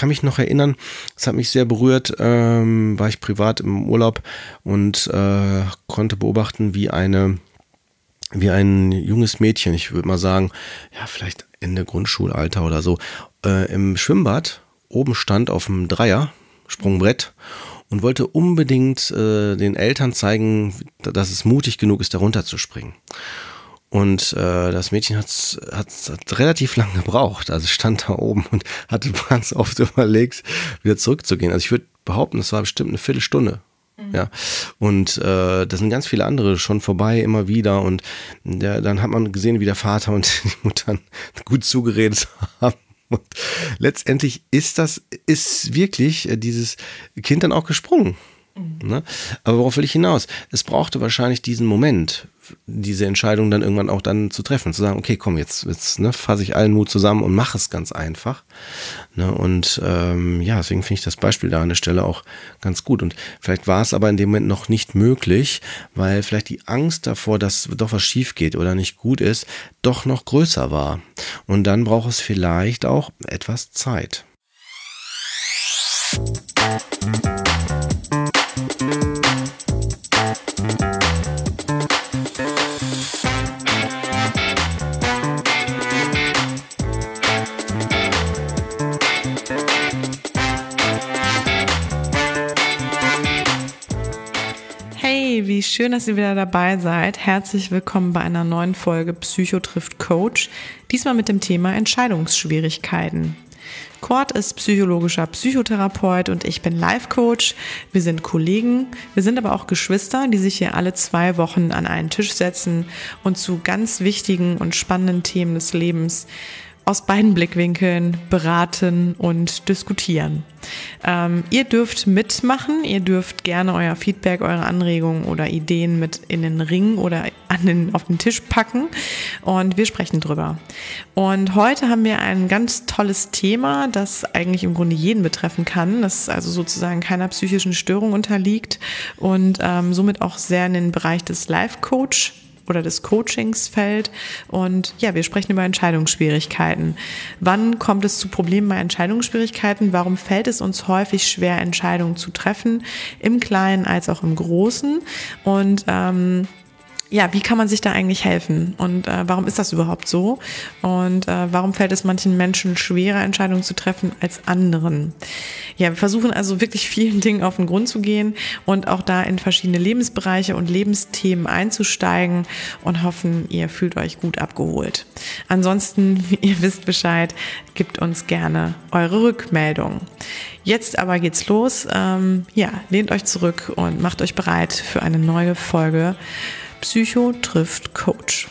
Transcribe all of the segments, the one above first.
kann mich noch erinnern, es hat mich sehr berührt, war ich privat im Urlaub und konnte beobachten, wie ein junges Mädchen, ich würde mal sagen, ja, vielleicht Ende Grundschulalter oder so, im Schwimmbad oben stand auf dem Sprungbrett und wollte unbedingt den Eltern zeigen, dass es mutig genug ist, da runter zu springen. Und das Mädchen hat relativ lang gebraucht, also stand da oben und hatte ganz oft überlegt, wieder zurückzugehen. Also ich würde behaupten, das war bestimmt eine Viertelstunde. Ja, und da sind ganz viele andere schon vorbei, immer wieder, und dann hat man gesehen, wie der Vater und die Mutter gut zugeredet haben. Und letztendlich ist wirklich dieses Kind dann auch gesprungen. Ne? Aber worauf will ich hinaus? Es brauchte wahrscheinlich diesen Moment, diese Entscheidung dann irgendwann auch dann zu treffen, zu sagen, okay, komm, jetzt fasse ich allen Mut zusammen und mache es ganz einfach. Ne? Und deswegen finde ich das Beispiel da an der Stelle auch ganz gut. Und vielleicht war es aber in dem Moment noch nicht möglich, weil vielleicht die Angst davor, dass doch was schief geht oder nicht gut ist, doch noch größer war. Und dann braucht es vielleicht auch etwas Zeit. Hey, wie schön, dass ihr wieder dabei seid. Herzlich willkommen bei einer neuen Folge Psycho trifft Coach. Diesmal mit dem Thema Entscheidungsschwierigkeiten. Cord ist psychologischer Psychotherapeut und ich bin Life-Coach. Wir sind Kollegen, wir sind aber auch Geschwister, die sich hier alle 2 Wochen an einen Tisch setzen und zu ganz wichtigen und spannenden Themen des Lebens aus beiden Blickwinkeln beraten und diskutieren. Ihr dürft mitmachen, ihr dürft gerne euer Feedback, eure Anregungen oder Ideen mit in den Ring oder auf den Tisch packen und wir sprechen drüber. Und heute haben wir ein ganz tolles Thema, das eigentlich im Grunde jeden betreffen kann, das also sozusagen keiner psychischen Störung unterliegt und somit auch sehr in den Bereich des Life-Coach oder des Coachings fällt. Und ja, wir sprechen über Entscheidungsschwierigkeiten. Wann kommt es zu Problemen bei Entscheidungsschwierigkeiten? Warum fällt es uns häufig schwer, Entscheidungen zu treffen, im Kleinen als auch im Großen? Und wie kann man sich da eigentlich helfen? Und warum ist das überhaupt so? Und warum fällt es manchen Menschen schwerer, Entscheidungen zu treffen als anderen? Ja, wir versuchen also wirklich vielen Dingen auf den Grund zu gehen und auch da in verschiedene Lebensbereiche und Lebensthemen einzusteigen und hoffen, ihr fühlt euch gut abgeholt. Ansonsten, ihr wisst Bescheid, gebt uns gerne eure Rückmeldung. Jetzt aber geht's los. Lehnt euch zurück und macht euch bereit für eine neue Folge Psycho trifft Coach.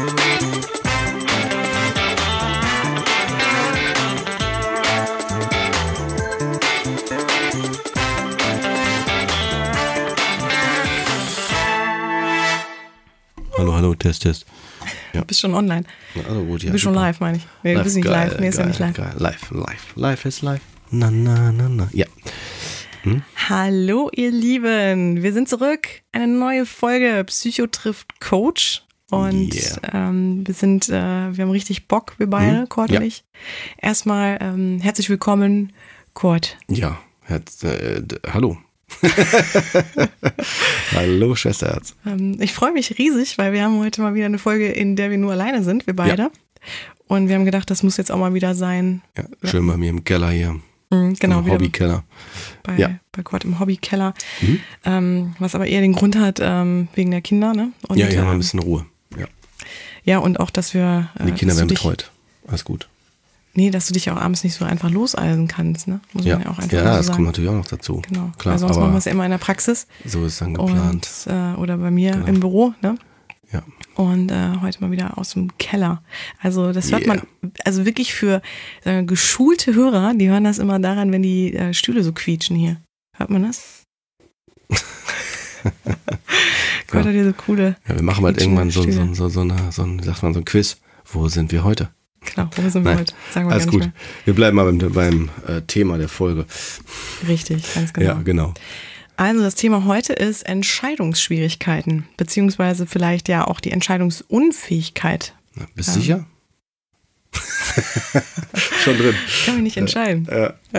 Hallo, Test. Ja. Du bist schon online. Also gut, ja. Du bist schon live, meine ich. Nee, du bist nicht live. Nee, ist ja nicht live. Geil. Live ist live. Na. Ja. Hallo, ihr Lieben. Wir sind zurück. Eine neue Folge Psycho trifft Coach. Und wir haben richtig Bock, wir beide, Cord und ich. Erstmal herzlich willkommen, Cord. Ja, hallo. Hallo, Schwesterherz. Ich freue mich riesig, weil wir haben heute mal wieder eine Folge, in der wir nur alleine sind, wir beide. Ja. Und wir haben gedacht, das muss jetzt auch mal wieder sein. Ja, schön bei mir im Keller hier. Genau, im Hobbykeller. Bei Cord im Hobbykeller. Was aber eher den Grund hat, wegen der Kinder, ne? Und, ja, mal ein bisschen Ruhe. Ja, und auch, dass wir... Die Kinder werden betreut. Alles gut. Nee, dass du dich auch abends nicht so einfach loseisen kannst, ne? Muss man ja auch einfach so das sagen. kommt natürlich auch noch dazu. Genau, klar. Weil sonst machen wir es ja immer in der Praxis. So ist es dann geplant. Oder bei mir im Büro, ne? Ja. Und heute mal wieder aus dem Keller. Also das hört man, also wirklich für geschulte Hörer, die hören das immer daran, wenn die Stühle so quietschen hier. Hört man das? Gott, hat hier so coole. Ja, wir machen halt irgendwann so ein Quiz. Wo sind wir heute? Genau, wo sind wir heute? Sagen wir alles gut. Mehr. Wir bleiben mal beim Thema der Folge. Richtig, ganz genau. Ja, genau. Also das Thema heute ist Entscheidungsschwierigkeiten, beziehungsweise vielleicht ja auch die Entscheidungsunfähigkeit. Na, bist du sicher? Schon drin. Ich kann mich nicht entscheiden. Ja.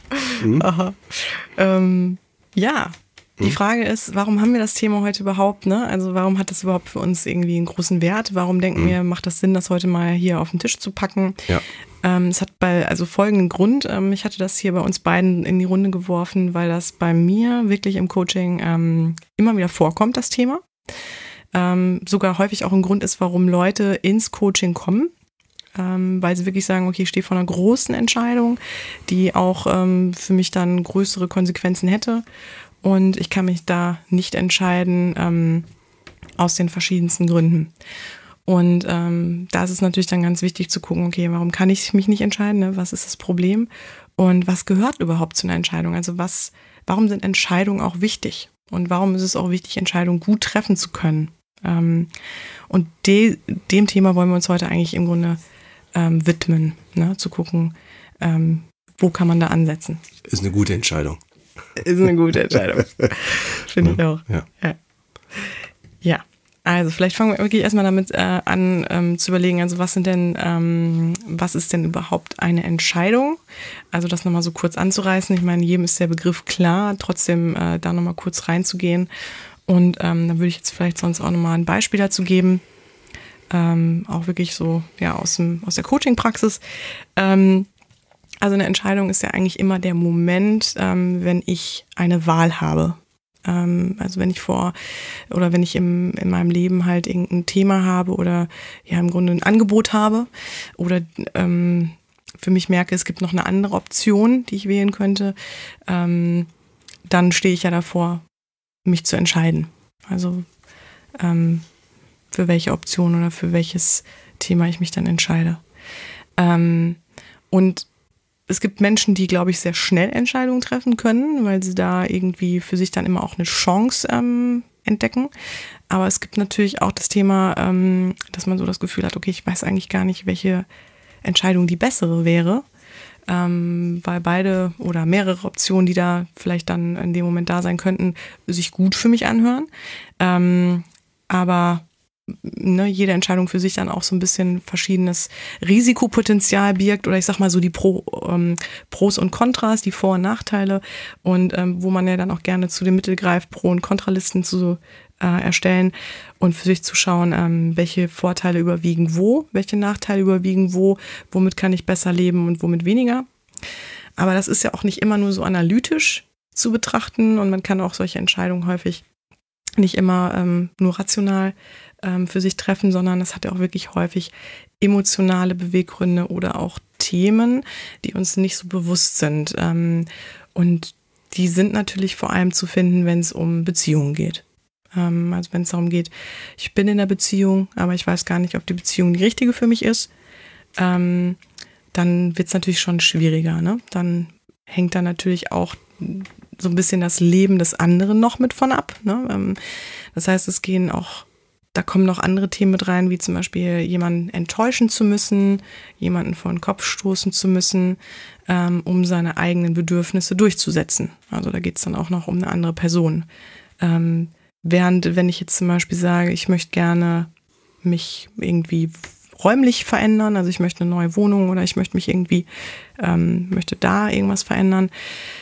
Aha. Ja, die Frage ist, warum haben wir das Thema heute überhaupt, ne? Also warum hat das überhaupt für uns irgendwie einen großen Wert? Warum denken wir, macht das Sinn, das heute mal hier auf den Tisch zu packen? Ja. Es hat folgenden Grund. Ich hatte das hier bei uns beiden in die Runde geworfen, weil das bei mir wirklich im Coaching immer wieder vorkommt, das Thema. Sogar häufig auch ein Grund ist, warum Leute ins Coaching kommen. Weil sie wirklich sagen, okay, ich stehe vor einer großen Entscheidung, die auch für mich dann größere Konsequenzen hätte. Und ich kann mich da nicht entscheiden, aus den verschiedensten Gründen. Und da ist es natürlich dann ganz wichtig zu gucken, okay, warum kann ich mich nicht entscheiden? Ne? Was ist das Problem? Und was gehört überhaupt zu einer Entscheidung? Also warum sind Entscheidungen auch wichtig? Und warum ist es auch wichtig, Entscheidungen gut treffen zu können? Und dem Thema wollen wir uns heute eigentlich im Grunde widmen, ne? Zu gucken, wo kann man da ansetzen. Ist eine gute Entscheidung. Ist eine gute Entscheidung. Finde ich auch. Ja, also vielleicht fangen wir wirklich erstmal damit an zu überlegen, also was ist denn überhaupt eine Entscheidung? Also das nochmal so kurz anzureißen. Ich meine, jedem ist der Begriff klar, trotzdem da nochmal kurz reinzugehen. Und dann würde ich jetzt vielleicht sonst auch nochmal ein Beispiel dazu geben. Auch wirklich so aus der Coaching-Praxis. Also eine Entscheidung ist ja eigentlich immer der Moment, wenn ich eine Wahl habe. Also wenn ich in meinem Leben halt irgendein Thema habe oder ja im Grunde ein Angebot habe oder für mich merke, es gibt noch eine andere Option, die ich wählen könnte, dann stehe ich ja davor, mich zu entscheiden. Also für welche Option oder für welches Thema ich mich dann entscheide. Und es gibt Menschen, die, glaube ich, sehr schnell Entscheidungen treffen können, weil sie da irgendwie für sich dann immer auch eine Chance entdecken. Aber es gibt natürlich auch das Thema, dass man so das Gefühl hat, okay, ich weiß eigentlich gar nicht, welche Entscheidung die bessere wäre, weil beide oder mehrere Optionen, die da vielleicht dann in dem Moment da sein könnten, sich gut für mich anhören. Aber jede Entscheidung für sich dann auch so ein bisschen verschiedenes Risikopotenzial birgt oder ich sag mal so die Pros und Kontras, die Vor- und Nachteile und wo man ja dann auch gerne zu den Mitteln greift, Pro- und Kontralisten zu erstellen und für sich zu schauen, welche Vorteile überwiegen welche Nachteile überwiegen womit kann ich besser leben und womit weniger. Aber das ist ja auch nicht immer nur so analytisch zu betrachten und man kann auch solche Entscheidungen häufig nicht immer nur rational für sich treffen, sondern es hat ja auch wirklich häufig emotionale Beweggründe oder auch Themen, die uns nicht so bewusst sind. Und die sind natürlich vor allem zu finden, wenn es um Beziehungen geht. Also wenn es darum geht, ich bin in einer Beziehung, aber ich weiß gar nicht, ob die Beziehung die richtige für mich ist, dann wird es natürlich schon schwieriger. Ne? Dann hängt da natürlich auch so ein bisschen das Leben des anderen noch mit von ab. Ne? Das heißt, da kommen noch andere Themen mit rein, wie zum Beispiel jemanden enttäuschen zu müssen, jemanden vor den Kopf stoßen zu müssen, um seine eigenen Bedürfnisse durchzusetzen. Also da geht es dann auch noch um eine andere Person. Während, wenn ich jetzt zum Beispiel sage, ich möchte gerne mich irgendwie räumlich verändern, also ich möchte eine neue Wohnung oder ich möchte mich irgendwie, möchte da irgendwas verändern,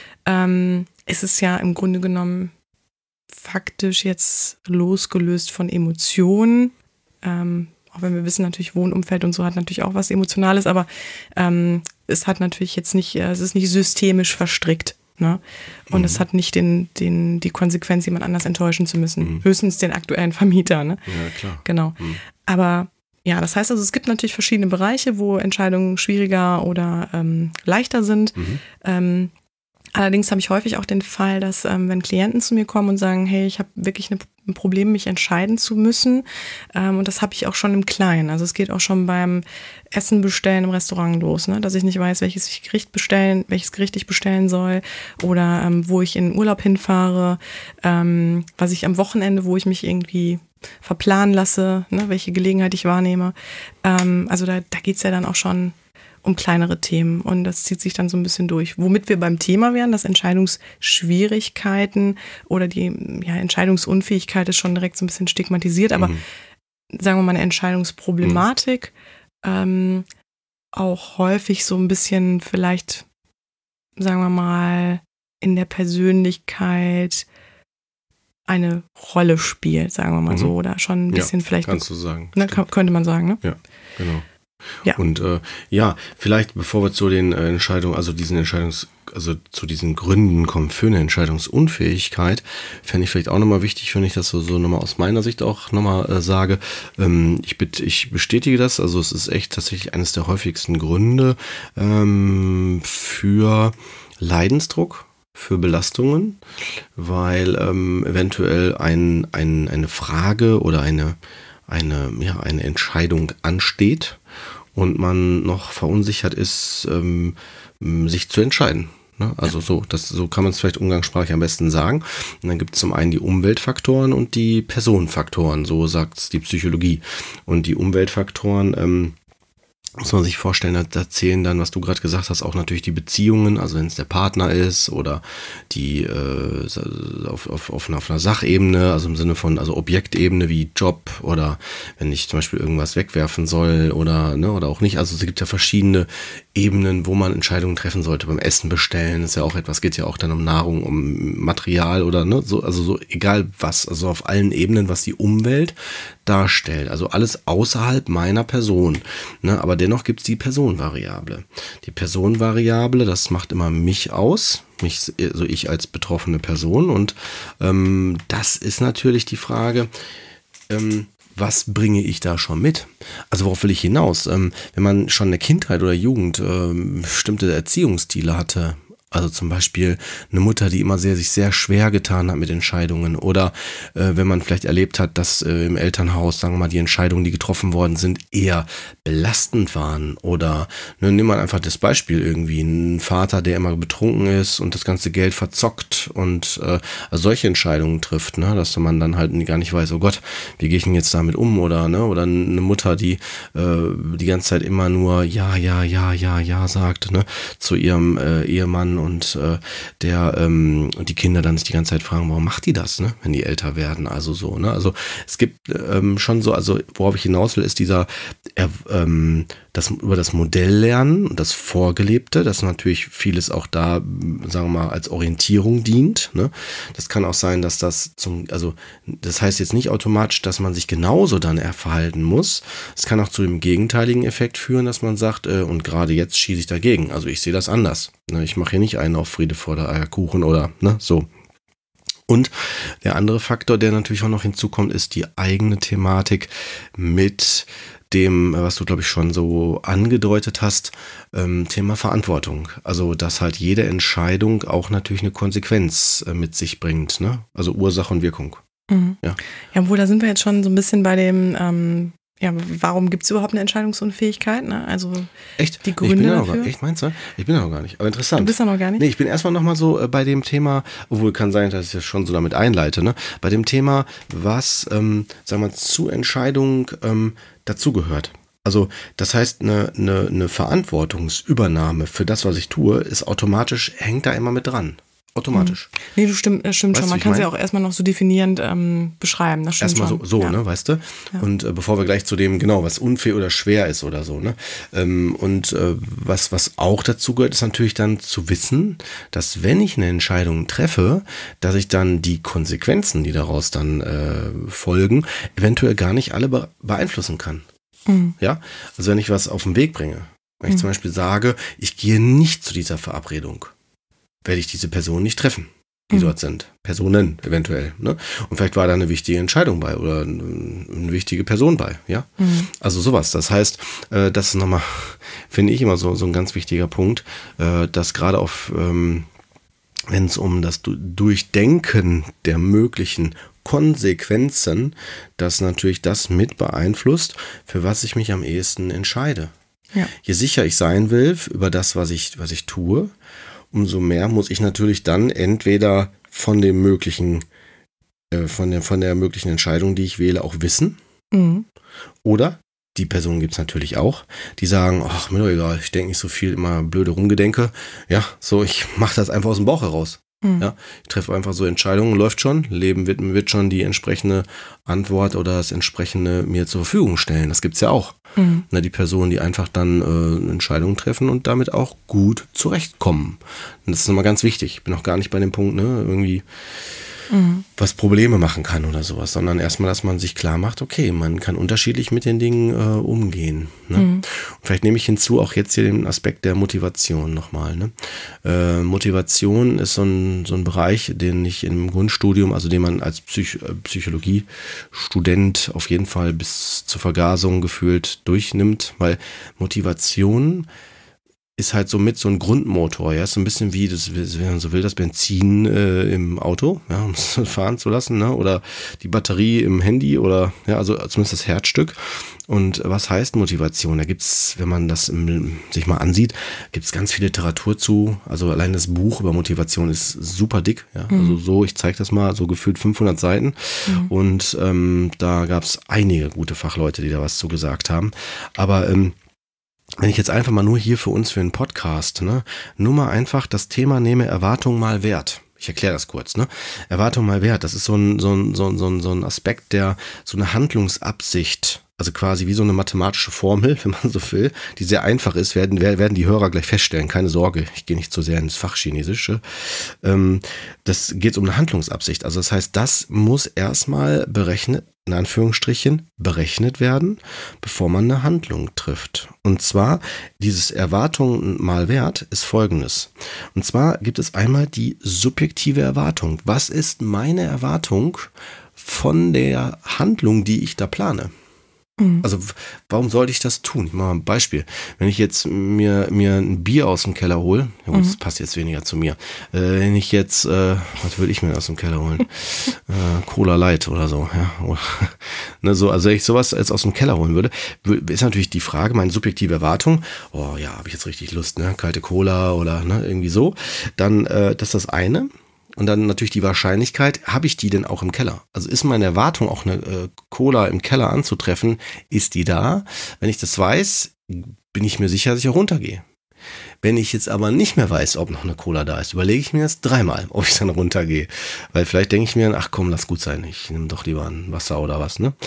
ist es ja im Grunde genommen faktisch jetzt losgelöst von Emotionen, auch wenn wir wissen natürlich, Wohnumfeld und so hat natürlich auch was Emotionales, aber es hat natürlich jetzt nicht, es ist nicht systemisch verstrickt. Ne? Und es hat nicht die Konsequenz, jemand anders enttäuschen zu müssen. Höchstens den aktuellen Vermieter. Ne? Ja, klar. Genau. Aber ja, das heißt also, es gibt natürlich verschiedene Bereiche, wo Entscheidungen schwieriger oder leichter sind. Allerdings habe ich häufig auch den Fall, dass wenn Klienten zu mir kommen und sagen, hey, ich habe wirklich ein Problem, mich entscheiden zu müssen, und das habe ich auch schon im Kleinen. Also es geht auch schon beim Essen bestellen im Restaurant los, ne? Dass ich nicht weiß, welches Gericht ich bestellen soll oder wo ich in Urlaub hinfahre, was ich am Wochenende, wo ich mich irgendwie verplanen lasse, ne? Welche Gelegenheit ich wahrnehme. Also da geht es ja dann auch schon um kleinere Themen und das zieht sich dann so ein bisschen durch. Womit wir beim Thema wären, dass Entscheidungsschwierigkeiten oder die Entscheidungsunfähigkeit ist schon direkt so ein bisschen stigmatisiert, aber sagen wir mal eine Entscheidungsproblematik auch häufig so ein bisschen vielleicht sagen wir mal, in der Persönlichkeit eine Rolle spielt, sagen wir mal so, oder schon ein bisschen vielleicht. Kannst du sagen. Ne, könnte man sagen, ne? Ja, genau. Ja. Und vielleicht bevor wir zu den Entscheidungen, also zu diesen Gründen kommen für eine Entscheidungsunfähigkeit, fände ich vielleicht auch nochmal wichtig, wenn ich das so nochmal aus meiner Sicht auch nochmal sage. Ich bestätige das, also es ist echt tatsächlich eines der häufigsten Gründe für Leidensdruck, für Belastungen, weil eventuell eine Frage oder eine Entscheidung ansteht und man noch verunsichert ist, sich zu entscheiden. Ne? Also so kann man es vielleicht umgangssprachlich am besten sagen. Und dann gibt es zum einen die Umweltfaktoren und die Personenfaktoren, so sagt es die Psychologie. Und die Umweltfaktoren muss man sich vorstellen, da zählen dann, was du gerade gesagt hast, auch natürlich die Beziehungen, also wenn es der Partner ist oder die auf einer Sachebene, also im Sinne von, also Objektebene wie Job oder wenn ich zum Beispiel irgendwas wegwerfen soll oder auch nicht. Also es gibt ja verschiedene Ebenen, wo man Entscheidungen treffen sollte. Beim Essen bestellen ist ja auch etwas, geht ja auch dann um Nahrung, um Material oder so egal was, also auf allen Ebenen, was die Umwelt darstellt. Also alles außerhalb meiner Person. Ne? Aber dennoch gibt es die Personenvariable. Die Personenvariable, das macht immer mich aus, also ich als betroffene Person. Und das ist natürlich die Frage, was bringe ich da schon mit? Also worauf will ich hinaus? Wenn man schon in der Kindheit oder Jugend bestimmte Erziehungsstile hatte, also zum Beispiel eine Mutter, die immer sich sehr schwer getan hat mit Entscheidungen oder wenn man vielleicht erlebt hat, dass im Elternhaus, sagen wir mal, die Entscheidungen, die getroffen worden sind, eher belastend waren oder nehmen wir einfach das Beispiel irgendwie, ein Vater, der immer betrunken ist und das ganze Geld verzockt und also solche Entscheidungen trifft, ne, dass man dann halt gar nicht weiß, oh Gott, wie gehe ich denn jetzt damit um oder eine Mutter, die die ganze Zeit immer nur ja sagt, ne, zu ihrem Ehemann und die Kinder dann sich die ganze Zeit fragen, warum macht die das, ne, wenn die älter werden, also so, ne, also es gibt schon so, also worauf ich hinaus will, ist dieser über das Modell lernen und das Vorgelebte, das natürlich vieles auch da, sagen wir mal, als Orientierung dient, ne, das kann auch sein, dass das das heißt jetzt nicht automatisch, dass man sich genauso dann verhalten muss, es kann auch zu dem gegenteiligen Effekt führen, dass man sagt, und gerade jetzt schieße ich dagegen, also ich sehe das anders, ne? Ich mache hier nicht einen auf Friede vor der Eierkuchen oder so. Und der andere Faktor, der natürlich auch noch hinzukommt, ist die eigene Thematik mit dem, was du, glaube ich, schon so angedeutet hast, Thema Verantwortung. Also, dass halt jede Entscheidung auch natürlich eine Konsequenz mit sich bringt, ne? Also Ursache und Wirkung. Mhm. Ja, obwohl, da sind wir jetzt schon so ein bisschen bei dem, warum gibt es überhaupt eine Entscheidungsunfähigkeit? Ne? Also echt? Die Gründe dafür. Echt, meinst du? Ich bin da noch gar nicht. Aber interessant. Du bist da noch gar nicht? Nee, ich bin erstmal nochmal so bei dem Thema, obwohl kann sein, dass ich das schon so damit einleite, ne? Bei dem Thema, was, sagen wir, zu Entscheidung dazugehört. Also das heißt, eine Verantwortungsübernahme für das, was ich tue, ist automatisch, hängt da immer mit dran. Automatisch. Nee, das stimmt schon. Man kann es ja auch erstmal noch so definierend beschreiben. Das stimmt erstmal schon. so, ja. Ne, weißt du? Ja. Und bevor wir gleich zu dem, genau, was unfair oder schwer ist oder so, ne? Was auch dazu gehört, ist natürlich dann zu wissen, dass wenn ich eine Entscheidung treffe, dass ich dann die Konsequenzen, die daraus dann folgen, eventuell gar nicht alle beeinflussen kann. Mhm. Ja? Also wenn ich was auf den Weg bringe, wenn ich zum Beispiel sage, ich gehe nicht zu dieser Verabredung, werde ich diese Personen nicht treffen, die dort sind. Personen eventuell. Ne? Und vielleicht war da eine wichtige Entscheidung bei oder eine wichtige Person bei. Ja? Mhm. Also sowas. Das heißt, das ist nochmal, finde ich immer so ein ganz wichtiger Punkt, dass gerade wenn es um das Durchdenken der möglichen Konsequenzen, dass natürlich das mit beeinflusst, für was ich mich am ehesten entscheide. Ja. Je sicher ich sein will über das, was ich tue, umso mehr muss ich natürlich dann entweder von dem möglichen, von der möglichen Entscheidung, die ich wähle, auch wissen. Mhm. Oder die Personen gibt es natürlich auch, die sagen, ach, mir doch egal, ich denke nicht so viel, immer blöde Rumgedenke. Ja, so, ich mache das einfach aus dem Bauch heraus. Ja, ich treffe einfach so Entscheidungen, läuft schon, Leben wird schon die entsprechende Antwort oder das entsprechende mir zur Verfügung stellen. Das gibt's ja auch. Na, die Personen, die einfach dann Entscheidungen treffen und damit auch gut zurechtkommen. Und das ist immer ganz wichtig. Ich bin auch gar nicht bei dem Punkt, ne, irgendwie was Probleme machen kann oder sowas, sondern erstmal, dass man sich klar macht, okay, man kann unterschiedlich mit den Dingen umgehen. Ne? Und vielleicht nehme ich hinzu auch jetzt hier den Aspekt der Motivation nochmal. Ne? Motivation ist so ein Bereich, den ich im Grundstudium, also den man als Psychologiestudent auf jeden Fall bis zur Vergasung gefühlt durchnimmt, weil Motivation ist halt so mit so ein Grundmotor, ja, ist so ein bisschen wie das, wenn man so will, das Benzin im Auto, ja, um es fahren zu lassen, ne, oder die Batterie im Handy oder, ja, also zumindest das Herzstück. Und was heißt Motivation? Da gibt's, wenn man das sich mal ansieht, gibt's ganz viel Literatur zu, also allein das Buch über Motivation ist super dick, ja, also so, ich zeige das mal, so gefühlt 500 Seiten und da gab's einige gute Fachleute, die da was zu gesagt haben, aber wenn ich jetzt einfach mal nur hier für uns, für einen Podcast, ne, nur mal einfach das Thema nehme, Erwartung mal Wert. Ich erkläre das kurz, ne? Erwartung mal Wert, das ist so ein Aspekt, der so eine Handlungsabsicht, also quasi wie so eine mathematische Formel, wenn man so will, die sehr einfach ist, werden die Hörer gleich feststellen. Keine Sorge, ich gehe nicht zu sehr ins Fachchinesische. Das geht um eine Handlungsabsicht. Also das heißt, das muss erstmal berechnet werden, bevor man eine Handlung trifft. Und zwar, dieses Erwartung mal Wert ist folgendes. Und zwar gibt es einmal die subjektive Erwartung. Was ist meine Erwartung von der Handlung, die ich da plane? Also warum sollte ich das tun? Ich mache mal ein Beispiel. Wenn ich jetzt mir ein Bier aus dem Keller hole, ja gut, das passt jetzt weniger zu mir. Wenn ich jetzt, was würde ich mir aus dem Keller holen? Cola Light oder so, ja. Ne, so, also wenn ich sowas jetzt aus dem Keller holen würde, ist natürlich die Frage, meine subjektive Erwartung, oh ja, habe ich jetzt richtig Lust, ne? Kalte Cola oder ne, irgendwie so. Dann, das ist das eine. Und dann natürlich die Wahrscheinlichkeit, habe ich die denn auch im Keller? Also ist meine Erwartung, auch eine Cola im Keller anzutreffen, ist die da? Wenn ich das weiß, bin ich mir sicher, dass ich auch runtergehe. Wenn ich jetzt aber nicht mehr weiß, ob noch eine Cola da ist, überlege ich mir das dreimal, ob ich dann runtergehe. Weil vielleicht denke ich mir, ach komm, lass gut sein, ich nehme doch lieber ein Wasser oder was, ne?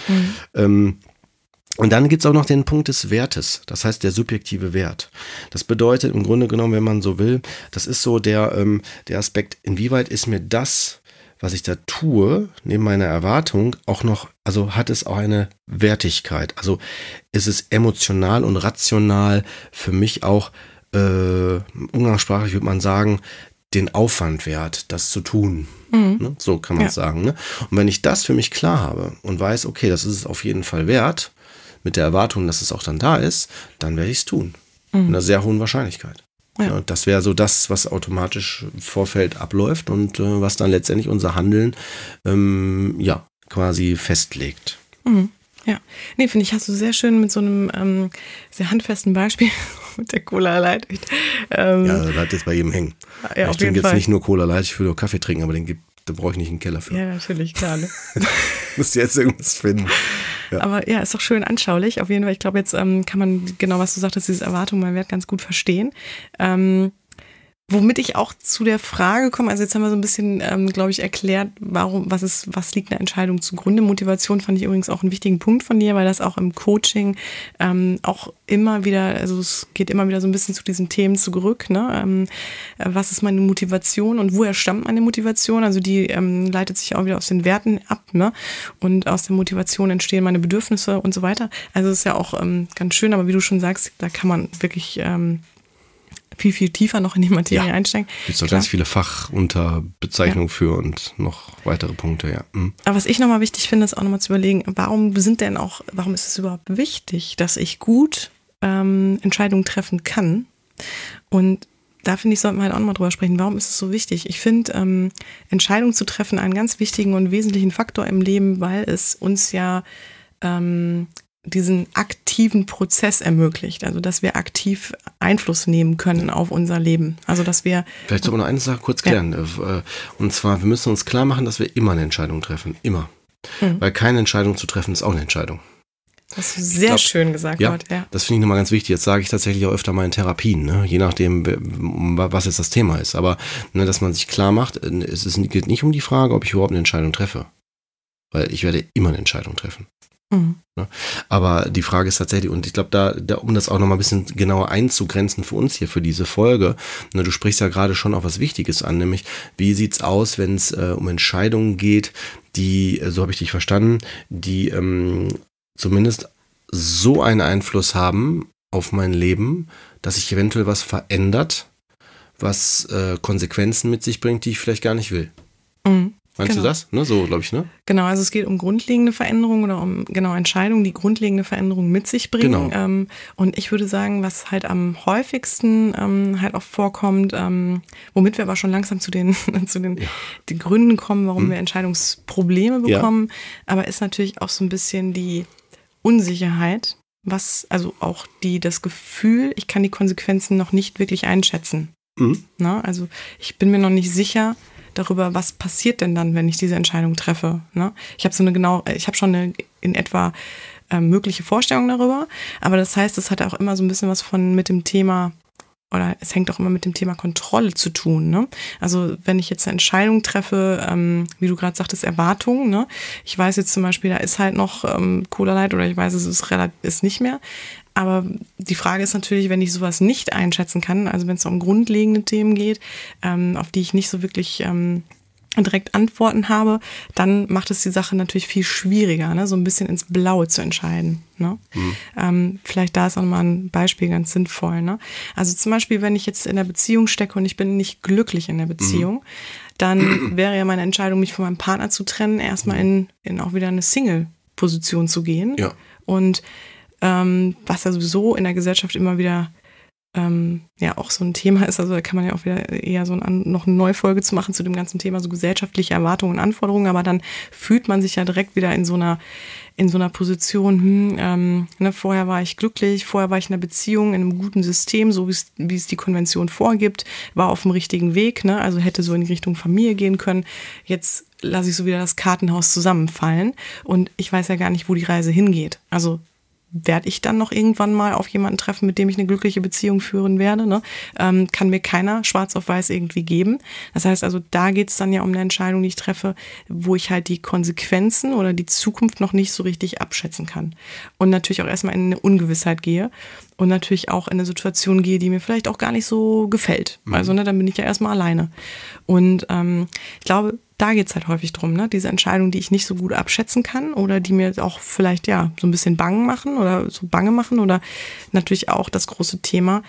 Und dann gibt's auch noch den Punkt des Wertes, das heißt der subjektive Wert. Das bedeutet im Grunde genommen, wenn man so will, das ist so der Aspekt, inwieweit ist mir das, was ich da tue, neben meiner Erwartung auch noch, also hat es auch eine Wertigkeit. Also ist es emotional und rational für mich auch, umgangssprachlich würde man sagen, den Aufwand wert, das zu tun. Ne? So kann man es sagen. Ne? Und wenn ich das für mich klar habe und weiß, okay, das ist es auf jeden Fall wert, mit der Erwartung, dass es auch dann da ist, dann werde ich es tun. Mit einer sehr hohen Wahrscheinlichkeit. Ja. Und das wäre so das, was automatisch im Vorfeld abläuft und was dann letztendlich unser Handeln quasi festlegt. Ja, nee, finde ich, hast du sehr schön mit so einem sehr handfesten Beispiel mit der Cola Light. Ja, das bleibt jetzt bei jedem hängen. Ja, ich trinke jetzt nicht nur Cola Light, ich will nur Kaffee trinken, aber da brauche ich nicht einen Keller für. Ja, natürlich, klar. Ne? Musst jetzt irgendwas finden. Ja. Aber ja, ist doch schön anschaulich. Auf jeden Fall, ich glaube, jetzt kann man genau, was du sagtest, diese Erwartung mal Wert ganz gut verstehen. Womit ich auch zu der Frage komme, also jetzt haben wir so ein bisschen, glaube ich, erklärt, was liegt einer Entscheidung zugrunde. Motivation fand ich übrigens auch einen wichtigen Punkt von dir, weil das auch im Coaching auch immer wieder, also es geht immer wieder so ein bisschen zu diesen Themen zurück, ne? Was ist meine Motivation und woher stammt meine Motivation? Also die leitet sich auch wieder aus den Werten ab, ne? Und aus der Motivation entstehen meine Bedürfnisse und so weiter. Also es ist ja auch ganz schön, aber wie du schon sagst, da kann man wirklich viel, viel tiefer noch in die Materie einsteigen. Gibt es noch ganz viele Fachunterbezeichnungen für und noch weitere Punkte, ja. Aber was ich nochmal wichtig finde, ist auch nochmal zu überlegen, warum ist es überhaupt wichtig, dass ich gut Entscheidungen treffen kann? Und da finde ich, sollten wir halt auch nochmal drüber sprechen, warum ist es so wichtig? Ich finde, Entscheidungen zu treffen einen ganz wichtigen und wesentlichen Faktor im Leben, weil es uns ja diesen aktiven Prozess ermöglicht, also dass wir aktiv Einfluss nehmen können auf unser Leben. Also dass wir... Vielleicht soll man noch eine Sache kurz klären. Ja. Und zwar, wir müssen uns klar machen, dass wir immer eine Entscheidung treffen. Immer. Weil keine Entscheidung zu treffen ist auch eine Entscheidung. Das ist sehr schön gesagt, ja, Gott, ja. Das finde ich nochmal ganz wichtig. Jetzt sage ich tatsächlich auch öfter mal in Therapien, ne? Je nachdem, was jetzt das Thema ist. Aber ne, dass man sich klar macht, geht nicht um die Frage, ob ich überhaupt eine Entscheidung treffe. Weil ich werde immer eine Entscheidung treffen. Mhm. Ne? Aber die Frage ist tatsächlich, und ich glaube, da, um das auch nochmal ein bisschen genauer einzugrenzen für uns hier, für diese Folge, ne, du sprichst ja gerade schon auch was Wichtiges an, nämlich wie sieht's aus, wenn es um Entscheidungen geht, die, so habe ich dich verstanden, die zumindest so einen Einfluss haben auf mein Leben, dass sich eventuell was verändert, was Konsequenzen mit sich bringt, die ich vielleicht gar nicht will. Mhm. Meinst du das? Ne? So, glaube ich, ne? Genau, also es geht um grundlegende Veränderungen oder um Entscheidungen, die grundlegende Veränderungen mit sich bringen. Genau. Und ich würde sagen, was halt am häufigsten halt auch vorkommt, womit wir aber schon langsam zu den die Gründen kommen, warum wir Entscheidungsprobleme bekommen, aber ist natürlich auch so ein bisschen die Unsicherheit, also auch das Gefühl, ich kann die Konsequenzen noch nicht wirklich einschätzen. Na, also ich bin mir noch nicht sicher darüber, was passiert denn dann, wenn ich diese Entscheidung treffe. Ne? Ich habe schon eine in etwa mögliche Vorstellung darüber, aber das heißt, es hat auch immer so ein bisschen was mit dem Thema, oder es hängt auch immer mit dem Thema Kontrolle zu tun. Ne? Also wenn ich jetzt eine Entscheidung treffe, wie du gerade sagtest, Erwartungen, ne? Ich weiß jetzt zum Beispiel, da ist halt noch Cola Light oder ich weiß, es ist nicht mehr. Aber die Frage ist natürlich, wenn ich sowas nicht einschätzen kann, also wenn es um grundlegende Themen geht, auf die ich nicht so wirklich direkt Antworten habe, dann macht es die Sache natürlich viel schwieriger, ne? So ein bisschen ins Blaue zu entscheiden. Ne? Vielleicht da ist auch mal ein Beispiel ganz sinnvoll. Ne? Also zum Beispiel, wenn ich jetzt in der Beziehung stecke und ich bin nicht glücklich in der Beziehung, dann wäre ja meine Entscheidung, mich von meinem Partner zu trennen, erstmal in auch wieder eine Single-Position zu gehen. Ja. Und was ja sowieso in der Gesellschaft immer wieder ja auch so ein Thema ist, also da kann man ja auch wieder eher noch eine neue Folge zu machen zu dem ganzen Thema, so gesellschaftliche Erwartungen und Anforderungen, aber dann fühlt man sich ja direkt wieder in so einer Position, ne, vorher war ich glücklich, vorher war ich in einer Beziehung, in einem guten System, so wie es die Konvention vorgibt, war auf dem richtigen Weg, ne, also hätte so in die Richtung Familie gehen können, jetzt lasse ich so wieder das Kartenhaus zusammenfallen und ich weiß ja gar nicht, wo die Reise hingeht, also werde ich dann noch irgendwann mal auf jemanden treffen, mit dem ich eine glückliche Beziehung führen werde, ne? Kann mir keiner schwarz auf weiß irgendwie geben. Das heißt also, da geht es dann ja um eine Entscheidung, die ich treffe, wo ich halt die Konsequenzen oder die Zukunft noch nicht so richtig abschätzen kann. Und natürlich auch erstmal in eine Ungewissheit gehe und natürlich auch in eine Situation gehe, die mir vielleicht auch gar nicht so gefällt. Also ne, dann bin ich ja erstmal alleine. Und ich glaube, da geht es halt häufig drum, ne? Diese Entscheidungen, die ich nicht so gut abschätzen kann oder die mir auch vielleicht ja so ein bisschen bange machen oder natürlich auch das große Thema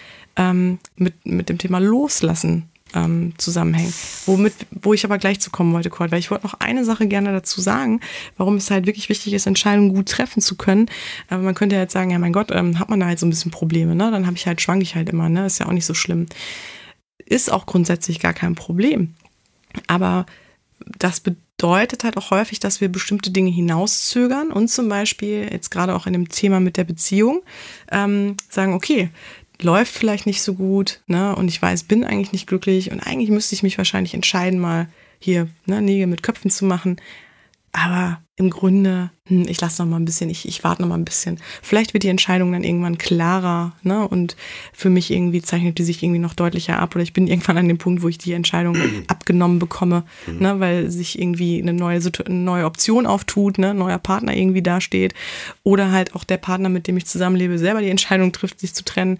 mit dem Thema Loslassen zusammenhängen. Wo ich aber gleich zu kommen wollte, Cord, weil ich wollte noch eine Sache gerne dazu sagen, warum es halt wirklich wichtig ist, Entscheidungen gut treffen zu können. Aber man könnte ja jetzt sagen, ja mein Gott, hat man da halt so ein bisschen Probleme, ne? Dann schwank ich halt immer, ne? Ist ja auch nicht so schlimm. Ist auch grundsätzlich gar kein Problem. Aber das bedeutet halt auch häufig, dass wir bestimmte Dinge hinauszögern und zum Beispiel jetzt gerade auch in dem Thema mit der Beziehung sagen, okay, läuft vielleicht nicht so gut, ne? Und ich weiß, bin eigentlich nicht glücklich und eigentlich müsste ich mich wahrscheinlich entscheiden, mal hier Nägel mit Köpfen zu machen. Aber im Grunde, ich lasse noch mal ein bisschen, ich warte noch mal ein bisschen. Vielleicht wird die Entscheidung dann irgendwann klarer, ne? Und für mich irgendwie zeichnet die sich irgendwie noch deutlicher ab oder ich bin irgendwann an dem Punkt, wo ich die Entscheidung abgenommen bekomme, ne? Weil sich irgendwie eine neue Option auftut, ne? Neuer Partner irgendwie dasteht oder halt auch der Partner, mit dem ich zusammenlebe, selber die Entscheidung trifft, sich zu trennen.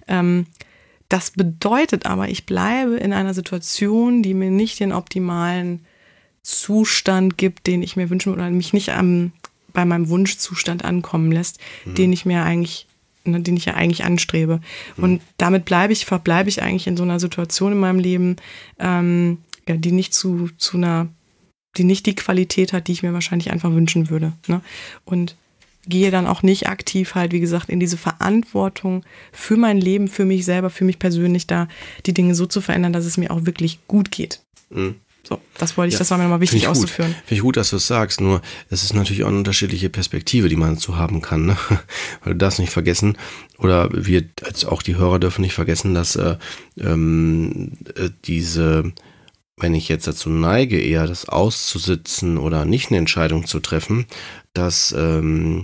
Das bedeutet aber, ich bleibe in einer Situation, die mir nicht den optimalen Zustand gibt, den ich mir wünschen oder mich nicht bei meinem Wunschzustand ankommen lässt, den ich ja eigentlich anstrebe. Und damit verbleibe ich eigentlich in so einer Situation in meinem Leben, die nicht die nicht die Qualität hat, die ich mir wahrscheinlich einfach wünschen würde. Ne? Und gehe dann auch nicht aktiv halt, wie gesagt, in diese Verantwortung für mein Leben, für mich selber, für mich persönlich da, die Dinge so zu verändern, dass es mir auch wirklich gut geht. So, das war mir nochmal wichtig auszuführen. Finde ich gut, dass du es sagst, nur es ist natürlich auch eine unterschiedliche Perspektive, die man dazu haben kann, ne? Weil du darfst nicht vergessen, oder wir als auch die Hörer dürfen nicht vergessen, dass wenn ich jetzt dazu neige, eher das auszusitzen oder nicht eine Entscheidung zu treffen, dass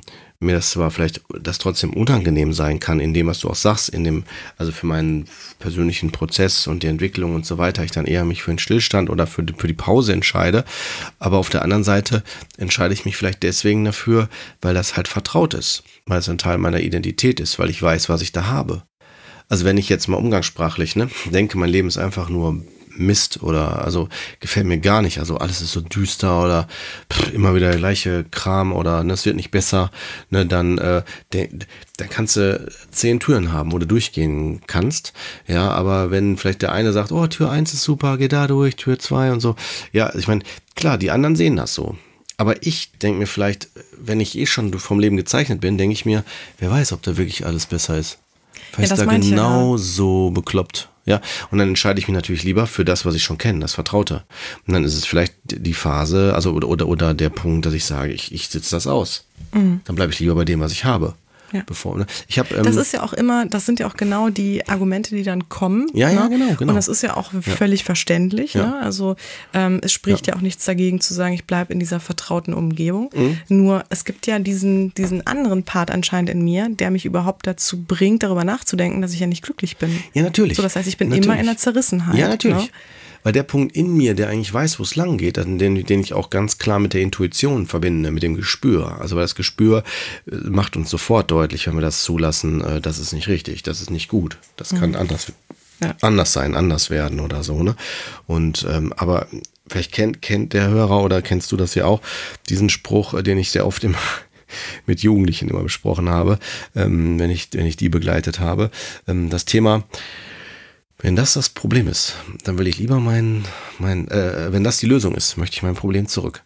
mir das zwar vielleicht das trotzdem unangenehm sein kann, in dem, was du auch sagst, also für meinen persönlichen Prozess und die Entwicklung und so weiter, ich dann eher mich für den Stillstand oder für die Pause entscheide. Aber auf der anderen Seite entscheide ich mich vielleicht deswegen dafür, weil das halt vertraut ist, weil es ein Teil meiner Identität ist, weil ich weiß, was ich da habe. Also wenn ich jetzt mal umgangssprachlich denke, mein Leben ist einfach nur Mist oder also gefällt mir gar nicht, also alles ist so düster oder immer wieder der gleiche Kram oder es wird nicht besser, dann kannst du 10 Türen haben, wo du durchgehen kannst, ja, aber wenn vielleicht der eine sagt, oh, Tür 1 ist super, geh da durch, Tür 2 und so, ja, ich meine, klar, die anderen sehen das so. Aber ich denke mir vielleicht, wenn ich schon vom Leben gezeichnet bin, denke ich mir, wer weiß, ob da wirklich alles besser ist. Vielleicht ist da genauso bekloppt. Ja, und dann entscheide ich mich natürlich lieber für das, was ich schon kenne, das Vertraute. Und dann ist es vielleicht die Phase, also oder der Punkt, dass ich sage, ich sitze das aus. Mhm. Dann bleibe ich lieber bei dem, was ich habe. Ja. Ich hab, das ist ja auch immer, das sind ja auch genau die Argumente, die dann kommen. Ja, ne? Ja, genau. Und das ist ja auch völlig verständlich. Ja. Ne? Also es spricht ja auch nichts dagegen zu sagen, ich bleibe in dieser vertrauten Umgebung. Nur es gibt ja diesen anderen Part anscheinend in mir, der mich überhaupt dazu bringt, darüber nachzudenken, dass ich ja nicht glücklich bin. Ja, natürlich. So, das heißt, ich bin immer in der Zerrissenheit. Ja, natürlich. Ne? Weil der Punkt in mir, der eigentlich weiß, wo es lang geht, den ich auch ganz klar mit der Intuition verbinde, mit dem Gespür. Also weil das Gespür macht uns sofort deutlich, wenn wir das zulassen, das ist nicht richtig, das ist nicht gut. Das kann anders sein, anders werden oder so. Ne? Und aber vielleicht kennt der Hörer oder kennst du das ja auch, diesen Spruch, den ich sehr oft mit Jugendlichen immer besprochen habe, wenn ich die begleitet habe. Das Thema: Wenn das Problem ist, dann will ich lieber wenn das die Lösung ist, möchte ich mein Problem zurück.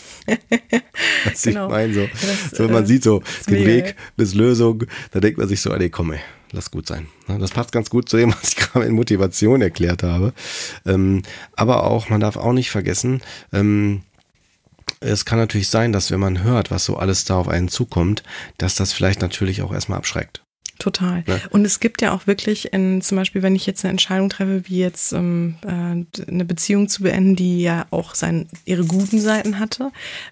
Genau. Ich meine, so man sieht so den Weg bis Lösung, da denkt man sich so, nee, komm ey, lass gut sein. Das passt ganz gut zu dem, was ich gerade in Motivation erklärt habe. Aber auch, man darf auch nicht vergessen, es kann natürlich sein, dass wenn man hört, was so alles da auf einen zukommt, dass das vielleicht natürlich auch erstmal abschreckt. Total. Ja. Und es gibt ja auch wirklich, zum Beispiel, wenn ich jetzt eine Entscheidung treffe, wie jetzt eine Beziehung zu beenden, die ja auch ihre guten Seiten hatte.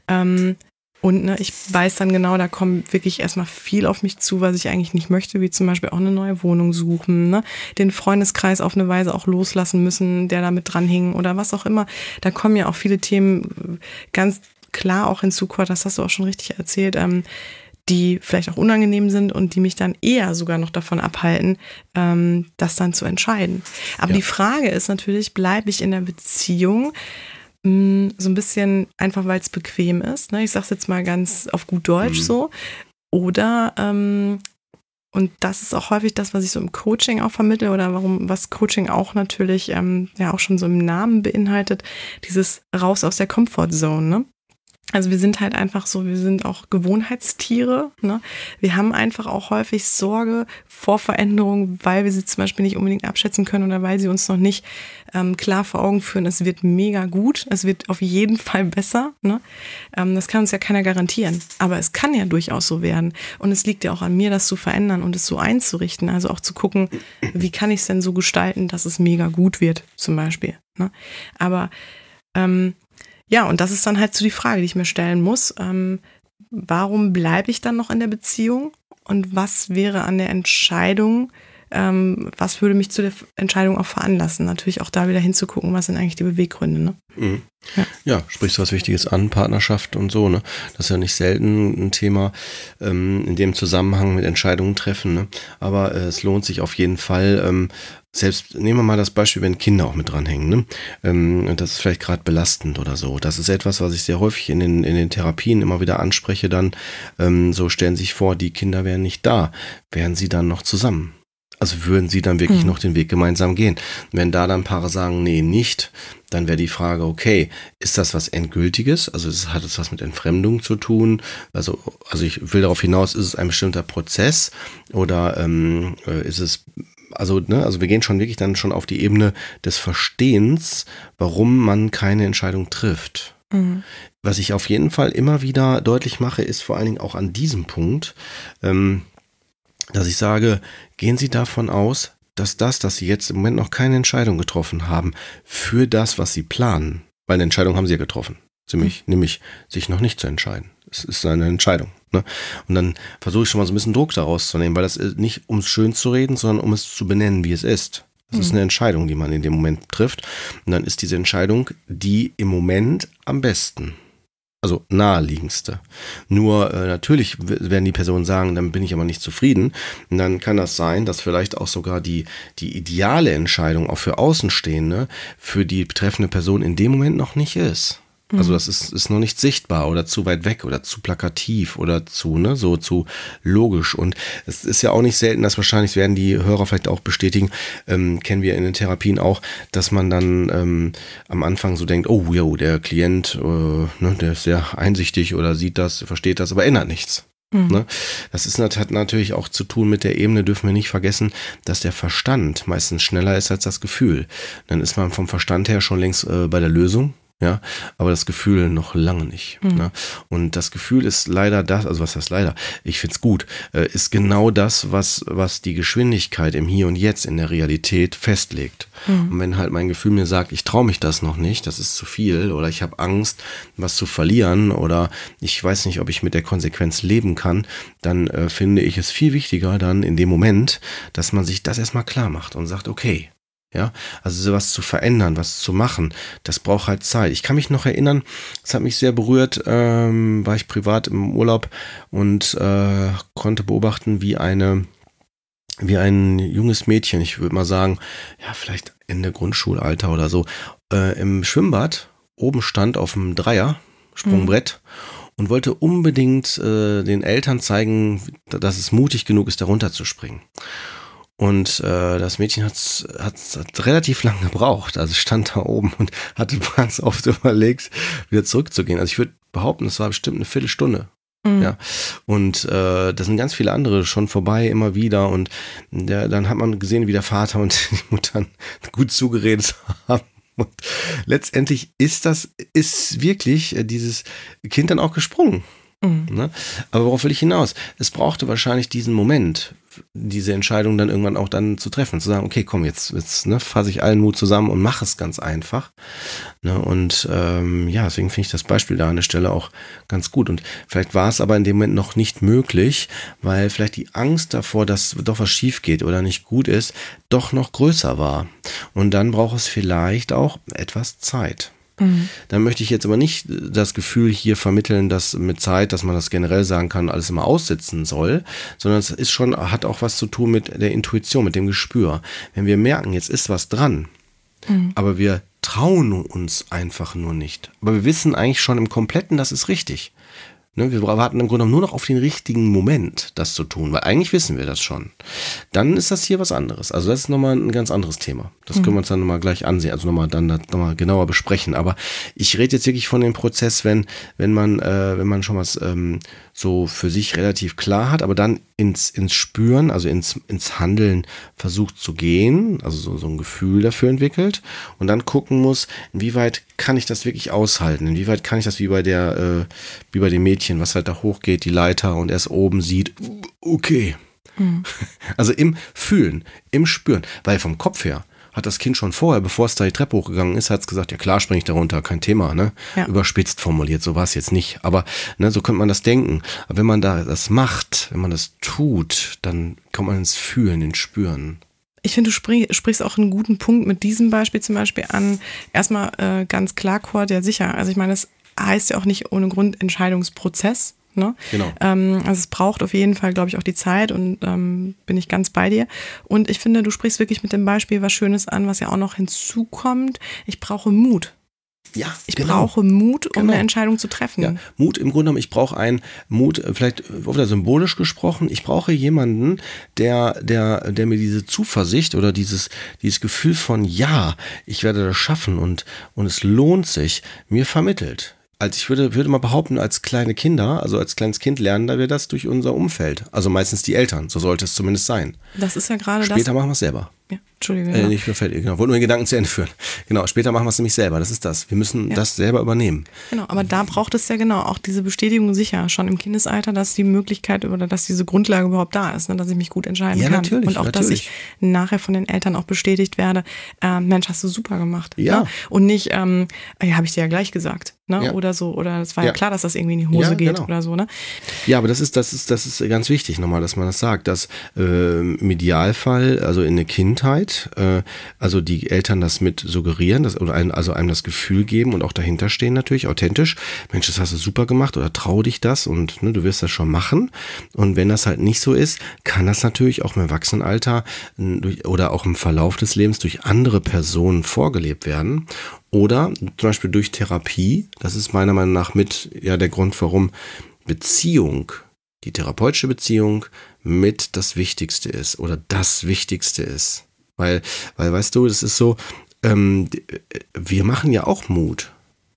Und ich weiß dann genau, da kommt wirklich erstmal viel auf mich zu, was ich eigentlich nicht möchte, wie zum Beispiel auch eine neue Wohnung suchen, den Freundeskreis auf eine Weise auch loslassen müssen, der da mit dran hing oder was auch immer. Da kommen ja auch viele Themen ganz klar auch hinzu, das hast du auch schon richtig erzählt, die vielleicht auch unangenehm sind und die mich dann eher sogar noch davon abhalten, das dann zu entscheiden. Aber die Frage ist natürlich, bleibe ich in der Beziehung so ein bisschen einfach, weil es bequem ist, ich sage es jetzt mal ganz auf gut Deutsch so, oder und das ist auch häufig das, was ich so im Coaching auch vermittle oder was Coaching auch natürlich auch schon so im Namen beinhaltet, dieses raus aus der Comfortzone, ne? Also wir sind halt einfach so, wir sind auch Gewohnheitstiere. Wir haben einfach auch häufig Sorge vor Veränderungen, weil wir sie zum Beispiel nicht unbedingt abschätzen können oder weil sie uns noch nicht klar vor Augen führen, es wird mega gut, es wird auf jeden Fall besser. Das kann uns ja keiner garantieren, aber es kann ja durchaus so werden. Und es liegt ja auch an mir, das zu verändern und es so einzurichten. Also auch zu gucken, wie kann ich es denn so gestalten, dass es mega gut wird, zum Beispiel. Aber ja, und das ist dann halt so die Frage, die ich mir stellen muss. Warum bleibe ich dann noch in der Beziehung? Und was wäre an der Entscheidung, was würde mich zu der Entscheidung auch veranlassen? Natürlich auch da wieder hinzugucken, was sind eigentlich die Beweggründe, ne? Mhm. Ja, sprichst du was Wichtiges an, Partnerschaft und so, ne? Das ist ja nicht selten ein Thema in dem Zusammenhang mit Entscheidungen treffen, ne? Aber es lohnt sich auf jeden Fall, selbst nehmen wir mal das Beispiel, wenn Kinder auch mit dranhängen, ne? Und das ist vielleicht gerade belastend oder so. Das ist etwas, was ich sehr häufig in den Therapien immer wieder anspreche, dann so stellen Sie sich vor, die Kinder wären nicht da, wären sie dann noch zusammen? Also würden sie dann wirklich noch den Weg gemeinsam gehen? Wenn da dann Paare sagen, nee, nicht, dann wäre die Frage, okay, ist das was Endgültiges? Also hat es was mit Entfremdung zu tun? Also ich will darauf hinaus, ist es ein bestimmter Prozess oder ist es, also wir gehen schon wirklich dann schon auf die Ebene des Verstehens, warum man keine Entscheidung trifft. Mhm. Was ich auf jeden Fall immer wieder deutlich mache, ist vor allen Dingen auch an diesem Punkt, dass ich sage, gehen Sie davon aus, dass Sie jetzt im Moment noch keine Entscheidung getroffen haben für das, was Sie planen. Weil eine Entscheidung haben Sie ja getroffen. Nämlich sich noch nicht zu entscheiden. Es ist eine Entscheidung. Ne? Und dann versuche ich schon mal so ein bisschen Druck daraus zu nehmen, weil das ist nicht ums schön zu reden, sondern um es zu benennen, wie es ist. Das ist eine Entscheidung, die man in dem Moment trifft. Und dann ist diese Entscheidung die im Moment am besten. Also naheliegendste. Nur natürlich werden die Personen sagen, dann bin ich aber nicht zufrieden. Und dann kann das sein, dass vielleicht auch sogar die ideale Entscheidung auch für Außenstehende für die betreffende Person in dem Moment noch nicht ist. Also das ist noch nicht sichtbar oder zu weit weg oder zu plakativ oder so zu logisch. Und es ist ja auch nicht selten, dass wahrscheinlich, werden die Hörer vielleicht auch bestätigen, kennen wir in den Therapien auch, dass man dann am Anfang so denkt, oh, jo, der Klient, der ist sehr einsichtig oder sieht das, versteht das, aber ändert nichts. Ne? Das hat natürlich auch zu tun mit der Ebene, dürfen wir nicht vergessen, dass der Verstand meistens schneller ist als das Gefühl. Dann ist man vom Verstand her schon längst bei der Lösung. Ja, aber das Gefühl noch lange nicht. Ne? Und das Gefühl ist leider das, also was heißt leider, ich find's gut, ist genau das, was die Geschwindigkeit im Hier und Jetzt in der Realität festlegt. Und wenn halt mein Gefühl mir sagt, ich traue mich das noch nicht, das ist zu viel oder ich habe Angst, was zu verlieren oder ich weiß nicht, ob ich mit der Konsequenz leben kann, dann finde ich es viel wichtiger dann in dem Moment, dass man sich das erstmal klar macht und sagt, okay, ja, also sowas zu verändern, was zu machen, das braucht halt Zeit. Ich kann mich noch erinnern, es hat mich sehr berührt, war ich privat im Urlaub und konnte beobachten, wie ein junges Mädchen, ich würde mal sagen, ja, vielleicht Ende Grundschulalter oder so, im Schwimmbad oben stand auf dem Dreier-Sprungbrett und wollte unbedingt den Eltern zeigen, dass es mutig genug ist, da runterzuspringen. Und das Mädchen hat relativ lange gebraucht, also stand da oben und hatte ganz oft überlegt, wieder zurückzugehen. Also ich würde behaupten, es war bestimmt eine Viertelstunde. Ja, und da sind ganz viele andere schon vorbei, immer wieder. Und dann hat man gesehen, wie der Vater und die Mutter gut zugeredet haben. Und letztendlich ist wirklich dieses Kind dann auch gesprungen. Ne? Aber worauf will ich hinaus? Es brauchte wahrscheinlich diesen Moment, diese Entscheidung dann irgendwann auch dann zu treffen, zu sagen, okay, komm, jetzt fasse ich allen Mut zusammen und mache es ganz einfach. Ne? Und deswegen finde ich das Beispiel da an der Stelle auch ganz gut. Und vielleicht war es aber in dem Moment noch nicht möglich, weil vielleicht die Angst davor, dass doch was schief geht oder nicht gut ist, doch noch größer war. Und dann braucht es vielleicht auch etwas Zeit. Dann möchte ich jetzt aber nicht das Gefühl hier vermitteln, dass mit Zeit, dass man das generell sagen kann, alles immer aussitzen soll, sondern es hat auch was zu tun mit der Intuition, mit dem Gespür. Wenn wir merken, jetzt ist was dran, aber wir trauen uns einfach nur nicht. Aber wir wissen eigentlich schon im Kompletten, das ist richtig. Ne, wir warten im Grunde genommen nur noch auf den richtigen Moment, das zu tun, weil eigentlich wissen wir das schon. Dann ist das hier was anderes. Also das ist nochmal ein ganz anderes Thema. Das können wir uns dann nochmal gleich ansehen, also nochmal genauer besprechen. Aber ich rede jetzt wirklich von dem Prozess, wenn man schon was so für sich relativ klar hat, aber dann ins Spüren, also ins Handeln versucht zu gehen, also so ein Gefühl dafür entwickelt und dann gucken muss, inwieweit kann ich das wirklich aushalten, inwieweit kann ich das wie bei dem Mädchen, was halt da hochgeht, die Leiter und erst oben sieht, okay. Also im Fühlen, im Spüren, weil vom Kopf her hat das Kind schon vorher, bevor es da die Treppe hochgegangen ist, hat es gesagt, ja klar, springe ich da runter, kein Thema, ne? Ja. Überspitzt formuliert, so war es jetzt nicht. Aber so könnte man das denken. Aber wenn man da das macht, wenn man das tut, dann kommt man ins Fühlen, ins Spüren. Ich finde, du sprichst auch einen guten Punkt mit diesem Beispiel zum Beispiel an. Erstmal ganz klar, Kurt, ja sicher. Also ich meine, das heißt ja auch nicht ohne Grund Entscheidungsprozess. Ne? Genau. Also es braucht auf jeden Fall, glaube ich, auch die Zeit und bin ich ganz bei dir. Und ich finde, du sprichst wirklich mit dem Beispiel was Schönes an, was ja auch noch hinzukommt. Ich brauche Mut. Ja, ich brauche Mut, um eine Entscheidung zu treffen. Ja, Mut im Grunde genommen, ich brauche einen Mut, vielleicht wieder symbolisch gesprochen, ich brauche jemanden, der mir diese Zuversicht oder dieses Gefühl von, ja, ich werde das schaffen und es lohnt sich, mir vermittelt. Also ich würde mal behaupten, als kleine Kinder, also als kleines Kind lernen wir das durch unser Umfeld. Also meistens die Eltern, so sollte es zumindest sein. Das ist ja gerade Später machen wir es selber. Ja. Entschuldigung. Nicht mehr fertig, genau. Wollte nur den Gedanken zu Ende führen. Genau, später machen wir es nämlich selber. Das ist das. Wir müssen das selber übernehmen. Genau, aber da braucht es ja genau auch diese Bestätigung sicher schon im Kindesalter, dass die Möglichkeit oder dass diese Grundlage überhaupt da ist, ne, dass ich mich gut entscheiden kann. Natürlich, und auch, dass ich nachher von den Eltern auch bestätigt werde, Mensch, hast du super gemacht. Ja. Ne? Und nicht, habe ich dir ja gleich gesagt. Ne? Oder so, oder es war ja klar, dass das irgendwie in die Hose geht oder so, ne? Ja, aber das ist ganz wichtig nochmal, dass man das sagt, dass im Idealfall, also in der Kindheit, also die Eltern das mit suggerieren, also einem das Gefühl geben und auch dahinter stehen natürlich, authentisch, Mensch, das hast du super gemacht oder trau dich das und ne, du wirst das schon machen. Und wenn das halt nicht so ist, kann das natürlich auch im Erwachsenenalter oder auch im Verlauf des Lebens durch andere Personen vorgelebt werden. Oder zum Beispiel durch Therapie, das ist meiner Meinung nach mit der Grund, warum Beziehung, die therapeutische Beziehung mit das Wichtigste ist oder das Wichtigste ist. Weil weißt du, das ist so, wir machen ja auch Mut.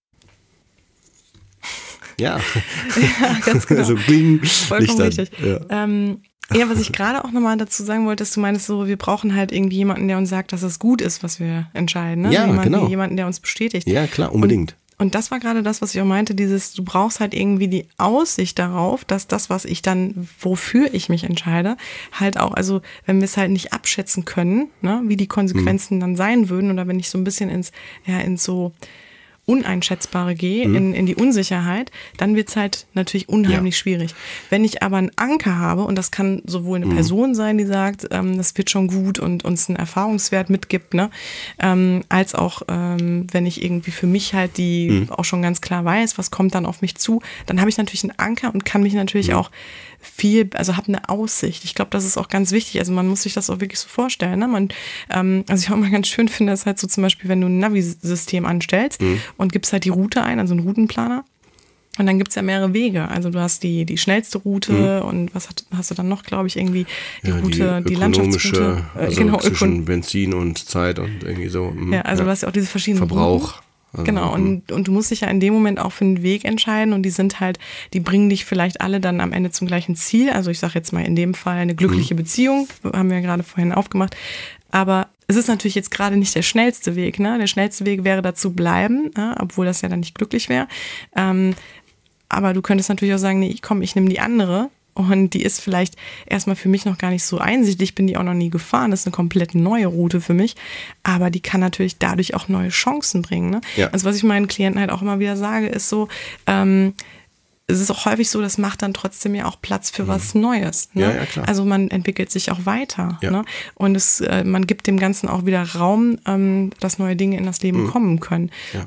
Ja, ganz genau. So bling, vollkommen richtig. Ja, was ich gerade auch nochmal dazu sagen wollte, dass du meinst so, wir brauchen halt irgendwie jemanden, der uns sagt, dass es gut ist, was wir entscheiden. Ne? Ja, genau. Jemanden, der uns bestätigt. Ja, klar, unbedingt. Und das war gerade das, was ich auch meinte, du brauchst halt irgendwie die Aussicht darauf, dass das, was ich dann, wofür ich mich entscheide, halt auch, also wenn wir es halt nicht abschätzen können, ne, wie die Konsequenzen dann sein würden oder wenn ich so ein bisschen ins so Uneinschätzbare gehe, in die Unsicherheit, dann wird es halt natürlich unheimlich schwierig. Wenn ich aber einen Anker habe, und das kann sowohl eine Person sein, die sagt, das wird schon gut und uns einen Erfahrungswert mitgibt, ne, als auch, wenn ich irgendwie für mich halt auch schon ganz klar weiß, was kommt dann auf mich zu, dann habe ich natürlich einen Anker und kann mich natürlich auch habe eine Aussicht. Ich glaube, das ist auch ganz wichtig. Also man muss sich das auch wirklich so vorstellen. Ne? Also ich auch mal ganz schön finde, ist halt so zum Beispiel, wenn du ein Navi-System anstellst und gibst halt die Route ein, also einen Routenplaner. Und dann gibt's ja mehrere Wege. Also du hast die schnellste Route und was hast du dann noch, glaube ich, irgendwie die Route, die Landschaftsroute. Also zwischen Benzin und Zeit und irgendwie so. Ja, also du hast ja auch diese verschiedenen Verbrauch. Routen. Genau, und du musst dich ja in dem Moment auch für einen Weg entscheiden und die bringen dich vielleicht alle dann am Ende zum gleichen Ziel. Also ich sage jetzt mal in dem Fall eine glückliche Beziehung, haben wir ja gerade vorhin aufgemacht. Aber es ist natürlich jetzt gerade nicht der schnellste Weg. Ne? Der schnellste Weg wäre dazu bleiben, obwohl das ja dann nicht glücklich wäre. Aber du könntest natürlich auch sagen, nee, ich nehme die andere. Und die ist vielleicht erstmal für mich noch gar nicht so einsichtig, bin die auch noch nie gefahren, das ist eine komplett neue Route für mich, aber die kann natürlich dadurch auch neue Chancen bringen. Ne? Ja. Also was ich meinen Klienten halt auch immer wieder sage, ist so, es ist auch häufig so, das macht dann trotzdem ja auch Platz für was Neues. Ne? Ja, klar. Also man entwickelt sich auch weiter. Ja. Ne? Und man gibt dem Ganzen auch wieder Raum, dass neue Dinge in das Leben kommen können. Ja.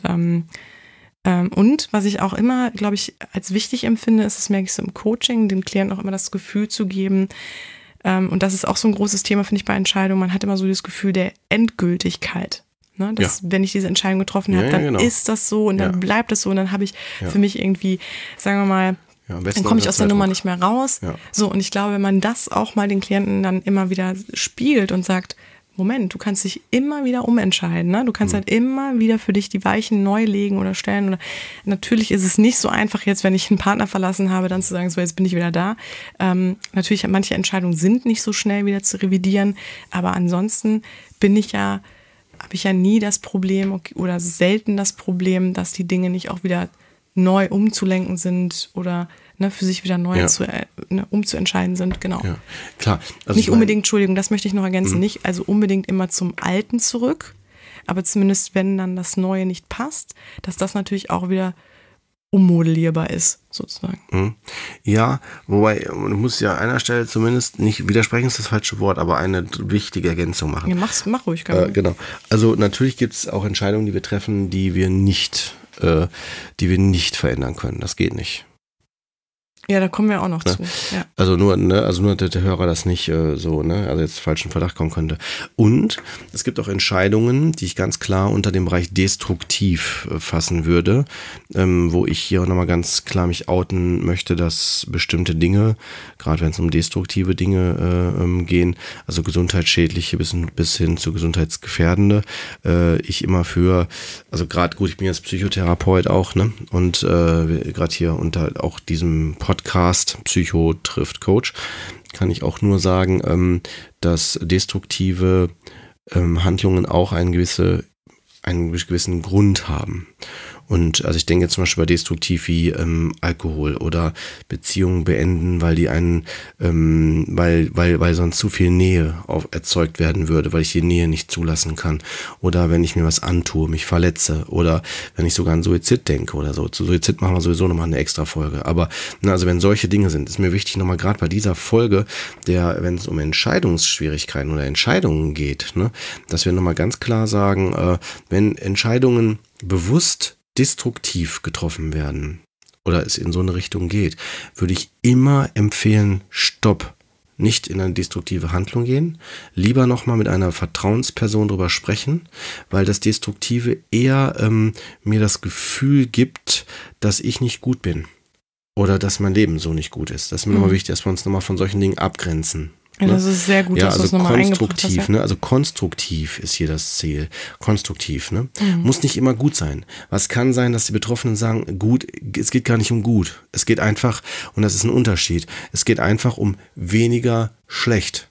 Und was ich auch immer, glaube ich, als wichtig empfinde, ist, das merke ich so im Coaching, dem Klienten auch immer das Gefühl zu geben, und das ist auch so ein großes Thema, finde ich, bei Entscheidungen, man hat immer so das Gefühl der Endgültigkeit. Ne? Dass, wenn ich diese Entscheidung getroffen habe, dann ist das so und dann bleibt es so und dann habe ich für mich irgendwie, sagen wir mal, dann komme ich aus der Nummer nicht mehr raus. Ja. So, und ich glaube, wenn man das auch mal den Klienten dann immer wieder spiegelt und sagt, Moment, du kannst dich immer wieder umentscheiden. Ne? Du kannst halt immer wieder für dich die Weichen neu legen oder stellen. Oder natürlich ist es nicht so einfach jetzt, wenn ich einen Partner verlassen habe, dann zu sagen, so jetzt bin ich wieder da. Natürlich, manche Entscheidungen sind nicht so schnell wieder zu revidieren. Aber ansonsten habe ich ja nie das Problem oder selten das Problem, dass die Dinge nicht auch wieder neu umzulenken sind oder für sich wieder neu umzuentscheiden sind, genau. Ja, klar. Also nicht unbedingt, Entschuldigung, das möchte ich noch ergänzen, nicht also unbedingt immer zum Alten zurück, aber zumindest, wenn dann das Neue nicht passt, dass das natürlich auch wieder ummodellierbar ist, sozusagen. Ja, wobei, du musst ja an einer Stelle zumindest, nicht widersprechen ist das falsche Wort, aber eine wichtige Ergänzung machen. Ja, mach ruhig. Genau. Also natürlich gibt es auch Entscheidungen, die wir treffen, die wir nicht verändern können. Das geht nicht. Ja, da kommen wir auch noch zu. Ja. Also nur, der Hörer das nicht also jetzt falschen Verdacht kommen könnte. Und es gibt auch Entscheidungen, die ich ganz klar unter dem Bereich destruktiv fassen würde, wo ich hier auch nochmal ganz klar mich outen möchte, dass bestimmte Dinge, gerade wenn es um destruktive Dinge gehen, also gesundheitsschädliche bis hin zu gesundheitsgefährdende, ich immer also gerade ich bin jetzt Psychotherapeut auch, ne? Und gerade hier unter auch diesem Podcast Psycho trifft Coach, kann ich auch nur sagen, dass destruktive Handlungen auch einen gewissen Grund haben. Und also ich denke zum Beispiel bei destruktiv wie Alkohol oder Beziehungen beenden, weil die weil sonst zu viel Nähe erzeugt werden würde, weil ich die Nähe nicht zulassen kann. Oder wenn ich mir was antue, mich verletze. Oder wenn ich sogar an Suizid denke oder so. Zu Suizid machen wir sowieso nochmal eine extra Folge. Aber also wenn solche Dinge sind, ist mir wichtig nochmal gerade bei dieser Folge, wenn es um Entscheidungsschwierigkeiten oder Entscheidungen geht, ne, dass wir nochmal ganz klar sagen, wenn Entscheidungen bewusst destruktiv getroffen werden oder es in so eine Richtung geht, würde ich immer empfehlen, stopp, nicht in eine destruktive Handlung gehen, lieber nochmal mit einer Vertrauensperson drüber sprechen, weil das Destruktive eher mir das Gefühl gibt, dass ich nicht gut bin oder dass mein Leben so nicht gut ist. Das ist mir nochmal wichtig, dass wir uns nochmal von solchen Dingen abgrenzen. Ja, das ist sehr gut, dass du es nochmal eingebracht hast. Ne? Also konstruktiv ist hier das Ziel. Konstruktiv, ne? Muss nicht immer gut sein. Was kann sein, dass die Betroffenen sagen, gut, es geht gar nicht um gut. Es geht einfach, und das ist ein Unterschied, es geht einfach um weniger schlecht.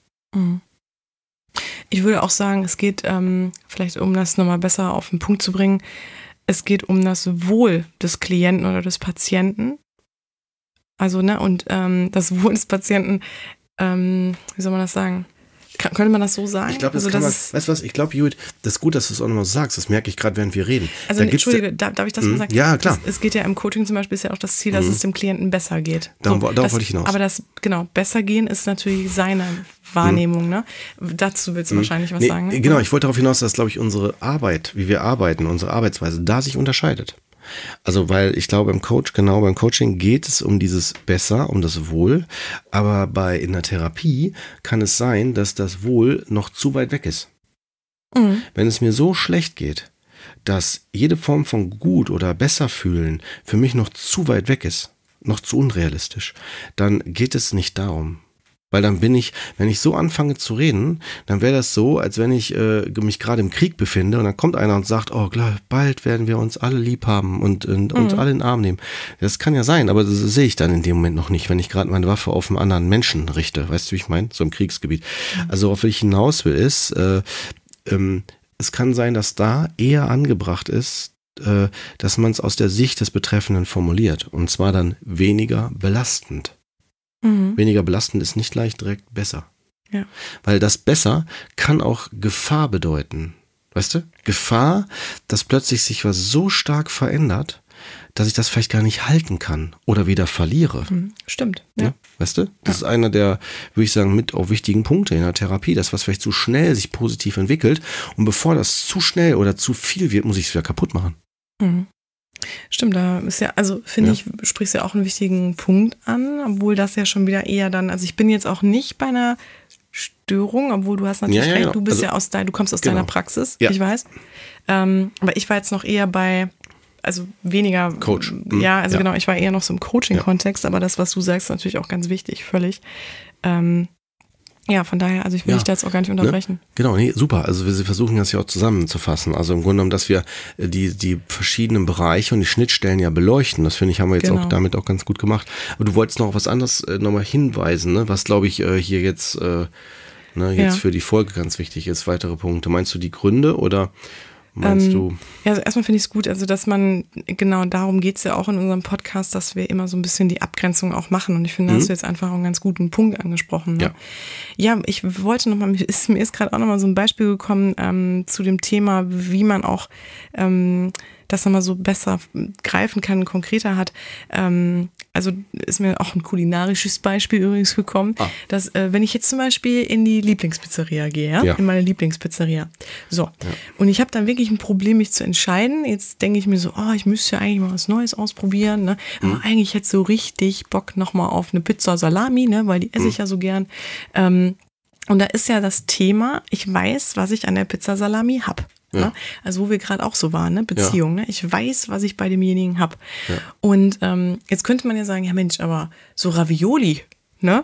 Ich würde auch sagen, es geht, vielleicht um das nochmal besser auf den Punkt zu bringen, es geht um das Wohl des Klienten oder des Patienten. Also, ne, und das Wohl des Patienten, wie soll man das sagen? Könnte man das so sagen? Ich glaube, das kann man, weißt du was, ich glaube, Judith, das ist gut, dass du es auch nochmal so sagst, das merke ich gerade, während wir reden. Also, Entschuldige, darf ich das mal sagen? Ja, klar. Es geht ja im Coaching zum Beispiel, ist ja auch das Ziel, dass es dem Klienten besser geht. Darauf wollte ich hinaus. Aber besser gehen ist natürlich seine Wahrnehmung, ne? Dazu willst du wahrscheinlich was sagen, ne? Genau, ich wollte darauf hinaus, dass, glaube ich, unsere Arbeit, wie wir arbeiten, unsere Arbeitsweise, da sich unterscheidet. Also, weil ich glaube, beim Coaching geht es um dieses Besser, um das Wohl, aber in der Therapie kann es sein, dass das Wohl noch zu weit weg ist. Wenn es mir so schlecht geht, dass jede Form von gut oder besser fühlen für mich noch zu weit weg ist, noch zu unrealistisch, dann geht es nicht darum. Weil dann wenn ich so anfange zu reden, dann wäre das so, als wenn ich mich gerade im Krieg befinde und dann kommt einer und sagt, oh klar, bald werden wir uns alle lieb haben und alle in den Arm nehmen. Das kann ja sein, aber das sehe ich dann in dem Moment noch nicht, wenn ich gerade meine Waffe auf einen anderen Menschen richte. Weißt du, wie ich meine? So im Kriegsgebiet. Also auf was ich hinaus will ist, es kann sein, dass da eher angebracht ist, dass man es aus der Sicht des Betreffenden formuliert und zwar dann weniger belastend. Weniger belastend ist nicht gleich direkt besser. Ja. Weil das besser kann auch Gefahr bedeuten. Weißt du? Gefahr, dass plötzlich sich was so stark verändert, dass ich das vielleicht gar nicht halten kann oder wieder verliere. Stimmt. Ja. Weißt du? Das ist einer der, würde ich sagen, mit auch wichtigen Punkte in der Therapie, dass was vielleicht zu schnell sich positiv entwickelt und bevor das zu schnell oder zu viel wird, muss ich es wieder kaputt machen. Stimmt, da ist ja, also finde ich, sprichst ja auch einen wichtigen Punkt an, obwohl das ja schon wieder eher dann, also ich bin jetzt auch nicht bei einer Störung, obwohl du hast natürlich recht, du bist du kommst aus deiner Praxis, ich weiß. Aber ich war jetzt noch eher bei, also weniger Coach. Genau, ich war eher noch so im Coaching-Kontext, aber das, was du sagst, ist natürlich auch ganz wichtig, völlig. Ja, von daher, also ich will dich da jetzt auch gar nicht unterbrechen. Ne? Genau, nee, super. Also wir versuchen das ja auch zusammenzufassen. Also im Grunde genommen, dass wir die verschiedenen Bereiche und die Schnittstellen ja beleuchten. Das finde ich, haben wir jetzt auch damit auch ganz gut gemacht. Aber du wolltest noch auf was anderes nochmal hinweisen, ne? Was glaube ich hier jetzt für die Folge ganz wichtig ist. Weitere Punkte. Meinst du die Gründe oder meinst du? Ja, also erstmal finde ich es gut, also dass man, genau darum geht es ja auch in unserem Podcast, dass wir immer so ein bisschen die Abgrenzung auch machen und ich finde, da hast du jetzt einfach einen ganz guten Punkt angesprochen. Ne? Ja, ich wollte nochmal, mir ist gerade auch nochmal so ein Beispiel gekommen zu dem Thema, wie man auch das nochmal so besser greifen kann, konkreter hat. Also ist mir auch ein kulinarisches Beispiel übrigens gekommen, dass wenn ich jetzt zum Beispiel in die Lieblingspizzeria gehe, in meine Lieblingspizzeria, und ich habe dann wirklich ein Problem, mich zu entscheiden. Jetzt denke ich mir so, ich müsste ja eigentlich mal was Neues ausprobieren, ne? Aber eigentlich hätte ich so richtig Bock nochmal auf eine Pizza Salami, ne? Weil die esse ich ja so gern. Und da ist ja das Thema, ich weiß, was ich an der Pizza Salami habe. Ja. Ne? Also wo wir gerade auch so waren, ne? Beziehung. Ne? Ich weiß, was ich bei demjenigen habe. Ja. Und jetzt könnte man ja sagen, ja Mensch, aber so Ravioli, ne?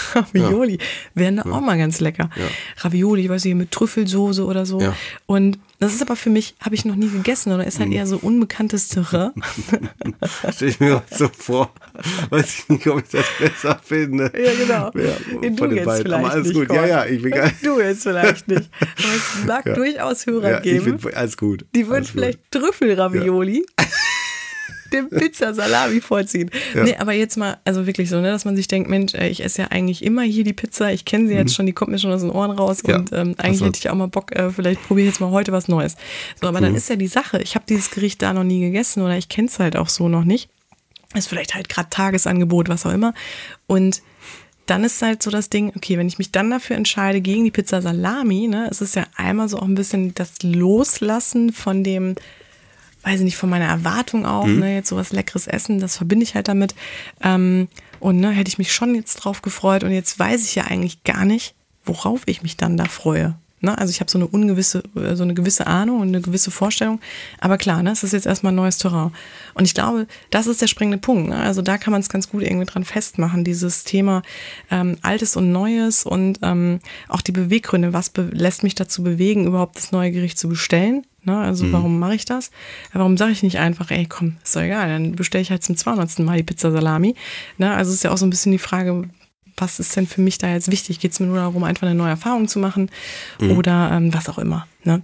Ravioli wären da auch mal ganz lecker. Ja. Ravioli, ich weiß nicht, mit Trüffelsoße oder so. Ja. Und Das ist aber für mich, habe ich noch nie gegessen oder ist halt eher so unbekanntes Terrain. Stell ich mir mal so vor. Weiß ich nicht, ob ich das besser finde. Ja, genau. Ja, Du jetzt beiden. vielleicht Aber alles nicht, gut. Gott. Ja, ich bin geil. Du jetzt vielleicht nicht. Aber es mag durchaus Hörer Ich geben. find, alles gut. Die würden Alles vielleicht Trüffelravioli dem Pizza-Salami vorziehen. Ja. Nee, aber jetzt mal, also wirklich so, ne, dass man sich denkt, Mensch, ich esse ja eigentlich immer hier die Pizza, ich kenne sie jetzt schon, die kommt mir schon aus den Ohren raus Ja. und eigentlich hätte ich auch mal Bock, vielleicht probiere ich jetzt mal heute was Neues. So, aber dann ist ja die Sache, ich habe dieses Gericht da noch nie gegessen oder ich kenne es halt auch so noch nicht. Ist vielleicht halt gerade Tagesangebot, was auch immer. Und dann ist halt so das Ding, okay, wenn ich mich dann dafür entscheide gegen die Pizza Salami, ne, es ist ja einmal so auch ein bisschen das Loslassen von dem, weiß ich nicht, von meiner Erwartung auch, ne, jetzt sowas leckeres Essen, das verbinde ich halt damit. Und ne, hätte ich mich schon jetzt drauf gefreut und jetzt weiß ich ja eigentlich gar nicht, worauf ich mich dann da freue. Ne? Also ich habe so eine gewisse Ahnung und eine gewisse Vorstellung. Aber klar, ne, es ist jetzt erstmal ein neues Terrain. Und ich glaube, das ist der springende Punkt. Ne? Also da kann man es ganz gut irgendwie dran festmachen, dieses Thema Altes und Neues und auch die Beweggründe, was lässt mich dazu bewegen, überhaupt das neue Gericht zu bestellen. Ne? Also warum mache ich das? Warum sage ich nicht einfach, ey komm, ist doch egal, dann bestelle ich halt zum 200. Mal die Pizza Salami. Ne? Also ist ja auch so ein bisschen die Frage, was ist denn für mich da jetzt wichtig? Geht es mir nur darum, einfach eine neue Erfahrung zu machen oder was auch immer. Ne?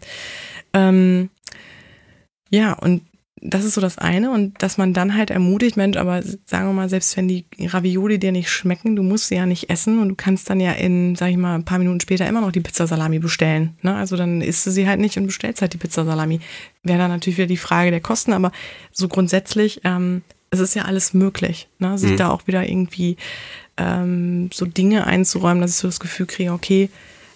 Ja, und das ist so das eine und dass man dann halt ermutigt, Mensch, aber sagen wir mal, selbst wenn die Ravioli dir nicht schmecken, du musst sie ja nicht essen und du kannst dann ja sag ich mal, ein paar Minuten später immer noch die Pizza Salami bestellen. Ne? Also dann isst du sie halt nicht und bestellst halt die Pizza Salami. Wäre dann natürlich wieder die Frage der Kosten, aber so grundsätzlich, es ist ja alles möglich, ne? Sich da auch wieder irgendwie so Dinge einzuräumen, dass ich so das Gefühl kriege, okay,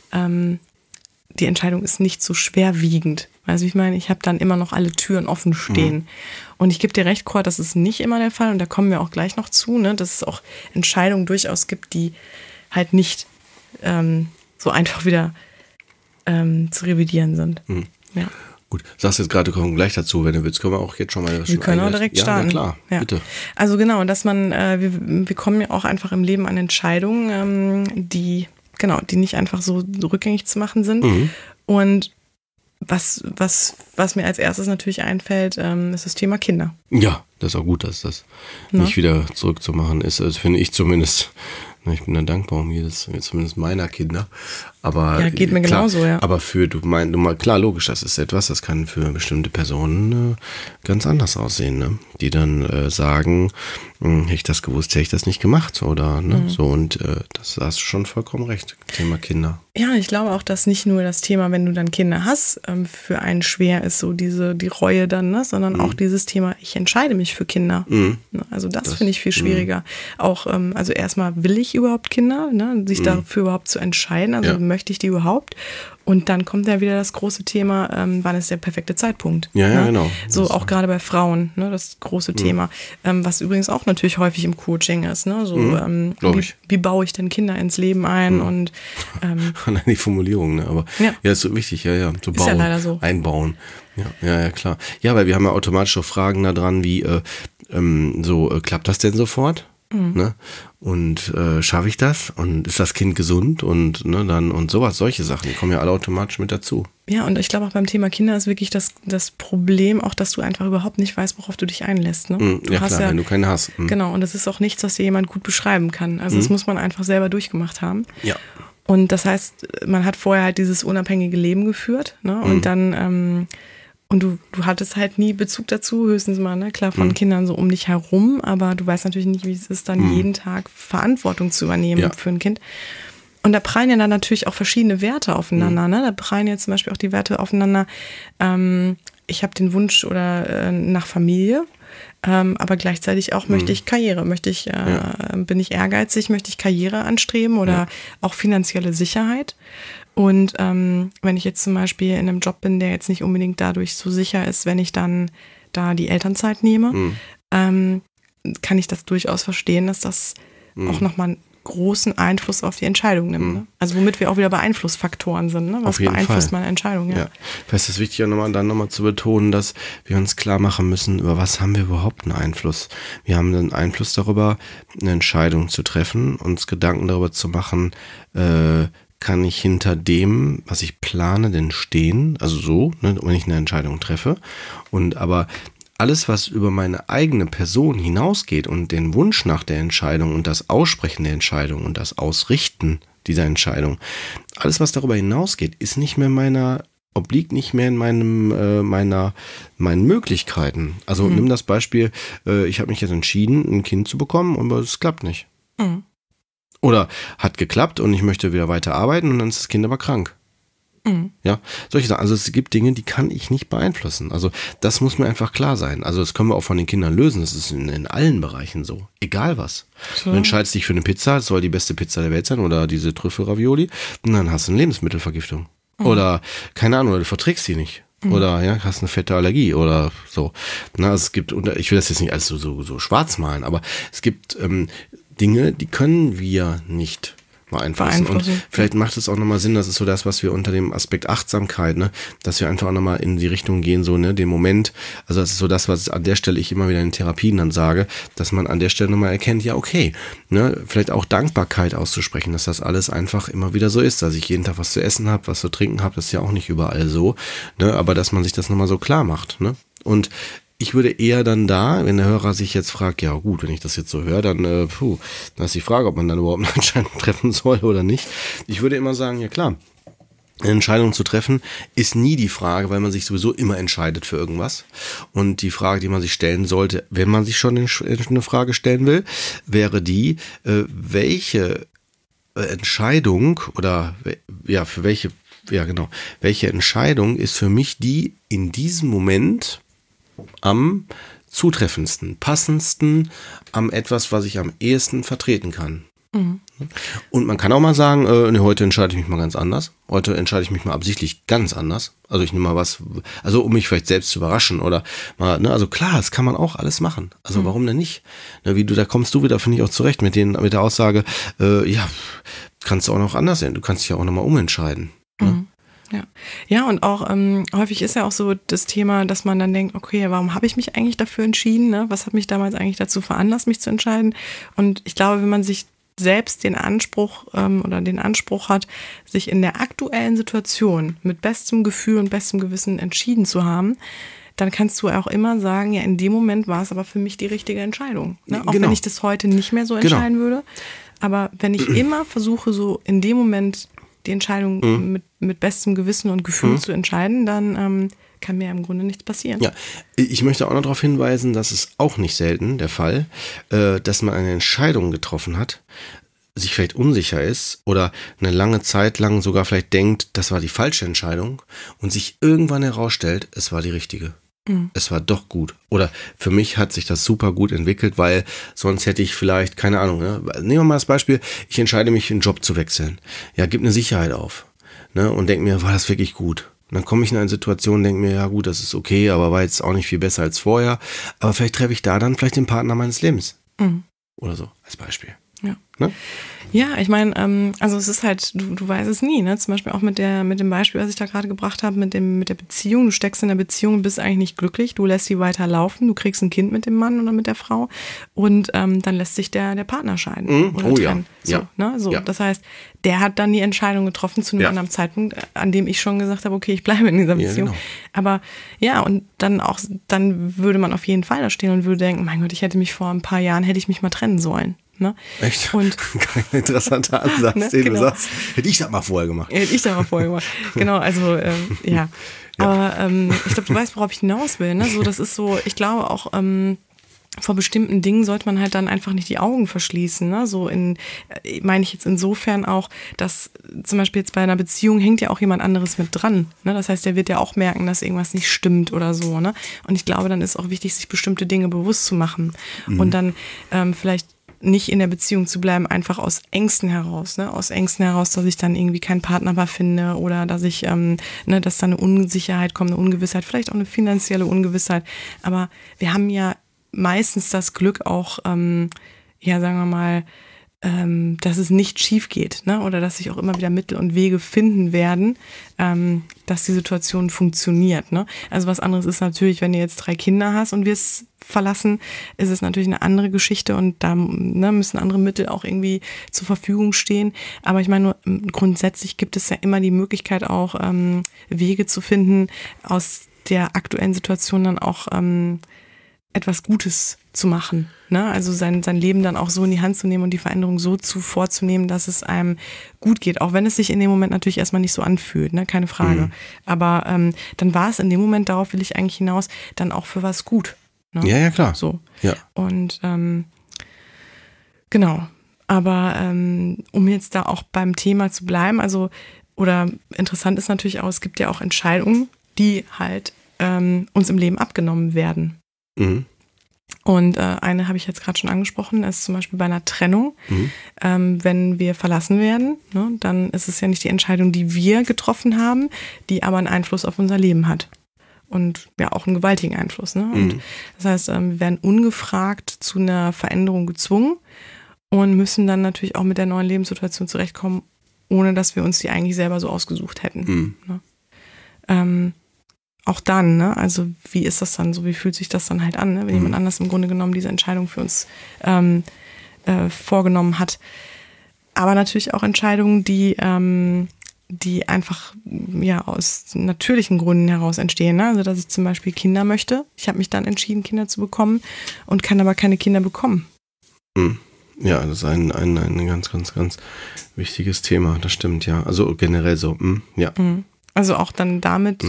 die Entscheidung ist nicht so schwerwiegend. Also ich meine, ich habe dann immer noch alle Türen offen stehen. Und ich gebe dir recht, Kurt, das ist nicht immer der Fall und da kommen wir auch gleich noch zu, ne, dass es auch Entscheidungen durchaus gibt, die halt nicht so einfach wieder zu revidieren sind. Ja. Gut, sagst jetzt gerade, kommen gleich dazu, wenn du willst, können wir auch jetzt schon mal... Wir können auch direkt starten. Ja, klar, ja. Bitte. Also genau, dass man, wir kommen ja auch einfach im Leben an Entscheidungen, die nicht einfach so rückgängig zu machen sind. Und was mir als erstes natürlich einfällt, ist das Thema Kinder. Ja, das ist auch gut, dass das nicht wieder zurückzumachen ist. Das finde ich zumindest. Ich bin dann dankbar um zumindest meiner Kinder. Aber ja, geht mir klar, genauso, ja. Aber klar, logisch, das ist etwas, das kann für bestimmte Personen ganz anders aussehen, ne? Die dann sagen, hätte ich das gewusst, hätte ich das nicht gemacht, oder ne? So, und das hast du schon vollkommen recht, Thema Kinder. Ja, ich glaube auch, dass nicht nur das Thema, wenn du dann Kinder hast, für einen schwer ist, so die Reue dann, ne? Sondern auch dieses Thema, ich entscheide mich für Kinder. Also das finde ich viel schwieriger. Auch, also erstmal will ich überhaupt Kinder, ne? Sich dafür überhaupt zu entscheiden, also möchte ich die überhaupt? Und dann kommt ja wieder das große Thema, wann ist der perfekte Zeitpunkt? Ja, ne? ja, genau. So auch gerade bei Frauen, ne? Das große Thema, was übrigens auch natürlich häufig im Coaching ist, ne? So, wie baue ich denn Kinder ins Leben ein und die Formulierung, ne? Aber ja, ist so wichtig, ja. So ist ja leider so. Einbauen. Ja, klar. Ja, weil wir haben ja automatisch auch Fragen da dran, wie klappt das denn sofort? Ne? Und schaffe ich das? Und ist das Kind gesund? Und ne, dann und solche Sachen, die kommen ja alle automatisch mit dazu. Ja, und ich glaube auch beim Thema Kinder ist wirklich das Problem auch, dass du einfach überhaupt nicht weißt, worauf du dich einlässt. Ne? Ja, klar, wenn du keinen hast. Genau, und das ist auch nichts, was dir jemand gut beschreiben kann. Also das muss man einfach selber durchgemacht haben. Ja. Und das heißt, man hat vorher halt dieses unabhängige Leben geführt, ne? Und dann und du hattest halt nie Bezug dazu, höchstens mal, ne, klar, von Kindern so um dich herum, aber du weißt natürlich nicht, wie es ist, dann jeden Tag Verantwortung zu übernehmen für ein Kind. Und da prallen ja dann natürlich auch verschiedene Werte aufeinander, ne? Da prallen ja zum Beispiel auch die Werte aufeinander, ich habe den Wunsch oder nach Familie, aber gleichzeitig auch möchte ich Karriere, bin ich ehrgeizig, möchte ich Karriere anstreben oder auch finanzielle Sicherheit. Und wenn ich jetzt zum Beispiel in einem Job bin, der jetzt nicht unbedingt dadurch so sicher ist, wenn ich dann da die Elternzeit nehme, kann ich das durchaus verstehen, dass das auch nochmal einen großen Einfluss auf die Entscheidung nimmt. Ne? Also womit wir auch wieder bei Einflussfaktoren sind. Ne? Was beeinflusst meine Entscheidung? Ja. Es ist wichtig, dann nochmal zu betonen, dass wir uns klar machen müssen, über was haben wir überhaupt einen Einfluss. Wir haben einen Einfluss darüber, eine Entscheidung zu treffen, uns Gedanken darüber zu machen, kann ich hinter dem, was ich plane, denn stehen, also so, ne, wenn ich eine Entscheidung treffe. Und aber alles, was über meine eigene Person hinausgeht und den Wunsch nach der Entscheidung und das Aussprechen der Entscheidung und das Ausrichten dieser Entscheidung, alles, was darüber hinausgeht, ist nicht mehr obliegt nicht mehr in meinen Möglichkeiten. Also nimm das Beispiel, ich habe mich jetzt entschieden, ein Kind zu bekommen, aber es klappt nicht. Mhm. Oder hat geklappt und ich möchte wieder weiter arbeiten und dann ist das Kind aber krank. Mhm. Ja, solche Sachen. Also es gibt Dinge, die kann ich nicht beeinflussen. Also das muss mir einfach klar sein. Also das können wir auch von den Kindern lösen. Das ist in allen Bereichen so. Egal was. So. Du entscheidest dich für eine Pizza, es soll die beste Pizza der Welt sein oder diese Trüffelravioli und dann hast du eine Lebensmittelvergiftung. Mhm. Oder, keine Ahnung, du verträgst die nicht. Mhm. Oder ja, hast eine fette Allergie oder so. Na, es gibt, ich will das jetzt nicht alles so schwarz malen, aber es gibt Dinge, die können wir nicht beeinflussen. Und vielleicht macht es auch nochmal Sinn, das ist so das, was wir unter dem Aspekt Achtsamkeit, ne, dass wir einfach auch nochmal in die Richtung gehen, so, ne, den Moment, also das ist so das, was an der Stelle ich immer wieder in Therapien dann sage, dass man an der Stelle nochmal erkennt, ja, okay, ne, vielleicht auch Dankbarkeit auszusprechen, dass das alles einfach immer wieder so ist, dass ich jeden Tag was zu essen habe, was zu trinken habe, das ist ja auch nicht überall so, ne, aber dass man sich das nochmal so klar macht, ne, und ich würde eher dann wenn der Hörer sich jetzt fragt, ja gut, wenn ich das jetzt so höre, dann ist die Frage, ob man dann überhaupt eine Entscheidung treffen soll oder nicht. Ich würde immer sagen, ja klar, eine Entscheidung zu treffen ist nie die Frage, weil man sich sowieso immer entscheidet für irgendwas. Und die Frage, die man sich stellen sollte, wenn man sich schon eine Frage stellen will, wäre die, welche Entscheidung oder ja, welche Entscheidung ist für mich die in diesem Moment am zutreffendsten, passendsten, am etwas, was ich am ehesten vertreten kann. Mhm. Und man kann auch mal sagen, heute entscheide ich mich mal ganz anders. Heute entscheide ich mich mal absichtlich ganz anders. Also ich nehme mal was, also um mich vielleicht selbst zu überraschen oder mal, ne, also klar, das kann man auch alles machen. Also warum denn nicht? Ne, da kommst du wieder, finde ich, auch zurecht mit der Aussage, ja, kannst du auch noch anders sehen. Du kannst dich ja auch nochmal umentscheiden. Ne? Ja, und auch häufig ist ja auch so das Thema, dass man dann denkt, okay, warum habe ich mich eigentlich dafür entschieden? Ne? Was hat mich damals eigentlich dazu veranlasst, mich zu entscheiden? Und ich glaube, wenn man sich selbst den Anspruch hat, sich in der aktuellen Situation mit bestem Gefühl und bestem Gewissen entschieden zu haben, dann kannst du auch immer sagen, ja, in dem Moment war es aber für mich die richtige Entscheidung. Ne? Auch wenn ich das heute nicht mehr so entscheiden würde. Aber wenn ich immer versuche, so in dem Moment die Entscheidung mit bestem Gewissen und Gefühl zu entscheiden, dann kann mir im Grunde nichts passieren. Ja, ich möchte auch noch darauf hinweisen, dass es auch nicht selten der Fall, dass man eine Entscheidung getroffen hat, sich vielleicht unsicher ist oder eine lange Zeit lang sogar vielleicht denkt, das war die falsche Entscheidung und sich irgendwann herausstellt, es war die richtige. Es war doch gut. Oder für mich hat sich das super gut entwickelt, weil sonst hätte ich vielleicht, keine Ahnung, ne? Nehmen wir mal das Beispiel, ich entscheide mich, einen Job zu wechseln. Ja, gib eine Sicherheit auf. Ne? Und denke mir, war das wirklich gut? Und dann komme ich in eine Situation und denke mir, ja gut, das ist okay, aber war jetzt auch nicht viel besser als vorher. Aber vielleicht treffe ich da dann vielleicht den Partner meines Lebens. Oder so, als Beispiel. Ja. Ne? Ja, ich meine, also es ist halt, du weißt es nie, ne? Zum Beispiel auch mit dem Beispiel, was ich da gerade gebracht habe, mit der Beziehung. Du steckst in der Beziehung und bist eigentlich nicht glücklich, du lässt sie weiter laufen, du kriegst ein Kind mit dem Mann oder mit der Frau und dann lässt sich der Partner scheiden oder trennen. Ja. So, ne? So, ja. Das heißt, der hat dann die Entscheidung getroffen zu einem anderen Zeitpunkt, an dem ich schon gesagt habe, okay, ich bleibe in dieser Beziehung. Ja, genau. Aber ja, und dann würde man auf jeden Fall da stehen und würde denken, mein Gott, vor ein paar Jahren hätte ich mich mal trennen sollen. Ne? Echt? Und kein interessanter Ansatz, ne? Den du sagst. Hätte ich das mal vorher gemacht. Genau, also ja. Aber ich glaube, du weißt, worauf ich hinaus will. Ne? So, das ist so, ich glaube auch, vor bestimmten Dingen sollte man halt dann einfach nicht die Augen verschließen. Ne? So meine ich jetzt insofern auch, dass zum Beispiel jetzt bei einer Beziehung hängt ja auch jemand anderes mit dran. Ne? Das heißt, der wird ja auch merken, dass irgendwas nicht stimmt oder so. Ne? Und ich glaube, dann ist auch wichtig, sich bestimmte Dinge bewusst zu machen. Und dann vielleicht nicht in der Beziehung zu bleiben, einfach aus Ängsten heraus, ne? Aus Ängsten heraus, dass ich dann irgendwie keinen Partner mehr finde oder dass ich, dass da eine Unsicherheit kommt, eine Ungewissheit, vielleicht auch eine finanzielle Ungewissheit. Aber wir haben ja meistens das Glück auch, sagen wir mal, dass es nicht schief geht, ne? Oder dass sich auch immer wieder Mittel und Wege finden werden, dass die Situation funktioniert. Ne? Also was anderes ist natürlich, wenn du jetzt 3 Kinder hast und wirst verlassen, ist es natürlich eine andere Geschichte und da müssen andere Mittel auch irgendwie zur Verfügung stehen. Aber ich meine, nur grundsätzlich gibt es ja immer die Möglichkeit auch, Wege zu finden, aus der aktuellen Situation dann auch etwas Gutes zu machen. Ne? Also sein Leben dann auch so in die Hand zu nehmen und die Veränderung so vorzunehmen, dass es einem gut geht. Auch wenn es sich in dem Moment natürlich erstmal nicht so anfühlt, ne? Keine Frage. Mhm. Aber dann war es in dem Moment, darauf will ich eigentlich hinaus, dann auch für was gut. Ne? Ja, klar. So. Ja. Und genau. Aber um jetzt da auch beim Thema zu bleiben, oder interessant ist natürlich auch, es gibt ja auch Entscheidungen, die halt uns im Leben abgenommen werden. Mhm. Und eine habe ich jetzt gerade schon angesprochen, ist zum Beispiel bei einer Trennung. Mhm. Wenn wir verlassen werden, ne, dann ist es ja nicht die Entscheidung, die wir getroffen haben, die aber einen Einfluss auf unser Leben hat. Und ja, auch einen gewaltigen Einfluss. Ne? Und das heißt, wir werden ungefragt zu einer Veränderung gezwungen und müssen dann natürlich auch mit der neuen Lebenssituation zurechtkommen, ohne dass wir uns die eigentlich selber so ausgesucht hätten. Ne? Auch dann, ne? Also wie ist das dann so, wie fühlt sich das dann halt an, ne? Wenn jemand anders im Grunde genommen diese Entscheidung für uns vorgenommen hat. Aber natürlich auch Entscheidungen, die einfach ja aus natürlichen Gründen heraus entstehen. Ne? Also dass ich zum Beispiel Kinder möchte. Ich habe mich dann entschieden, Kinder zu bekommen und kann aber keine Kinder bekommen. Ja, das ist ein ganz, ganz, ganz wichtiges Thema. Das stimmt, ja. Also generell so, ja. Also auch dann damit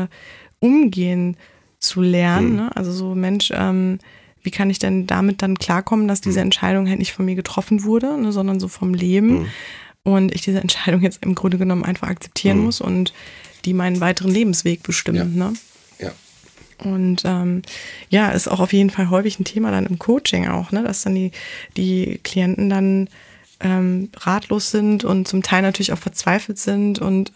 umgehen zu lernen. Ne? Also so, Mensch, wie kann ich denn damit dann klarkommen, dass diese Entscheidung halt nicht von mir getroffen wurde, ne, sondern so vom Leben und ich diese Entscheidung jetzt im Grunde genommen einfach akzeptieren muss und die meinen weiteren Lebensweg bestimmen. Ja. Ne? Ja. Und ja, ist auch auf jeden Fall häufig ein Thema dann im Coaching auch, ne, dass dann die Klienten dann ratlos sind und zum Teil natürlich auch verzweifelt sind und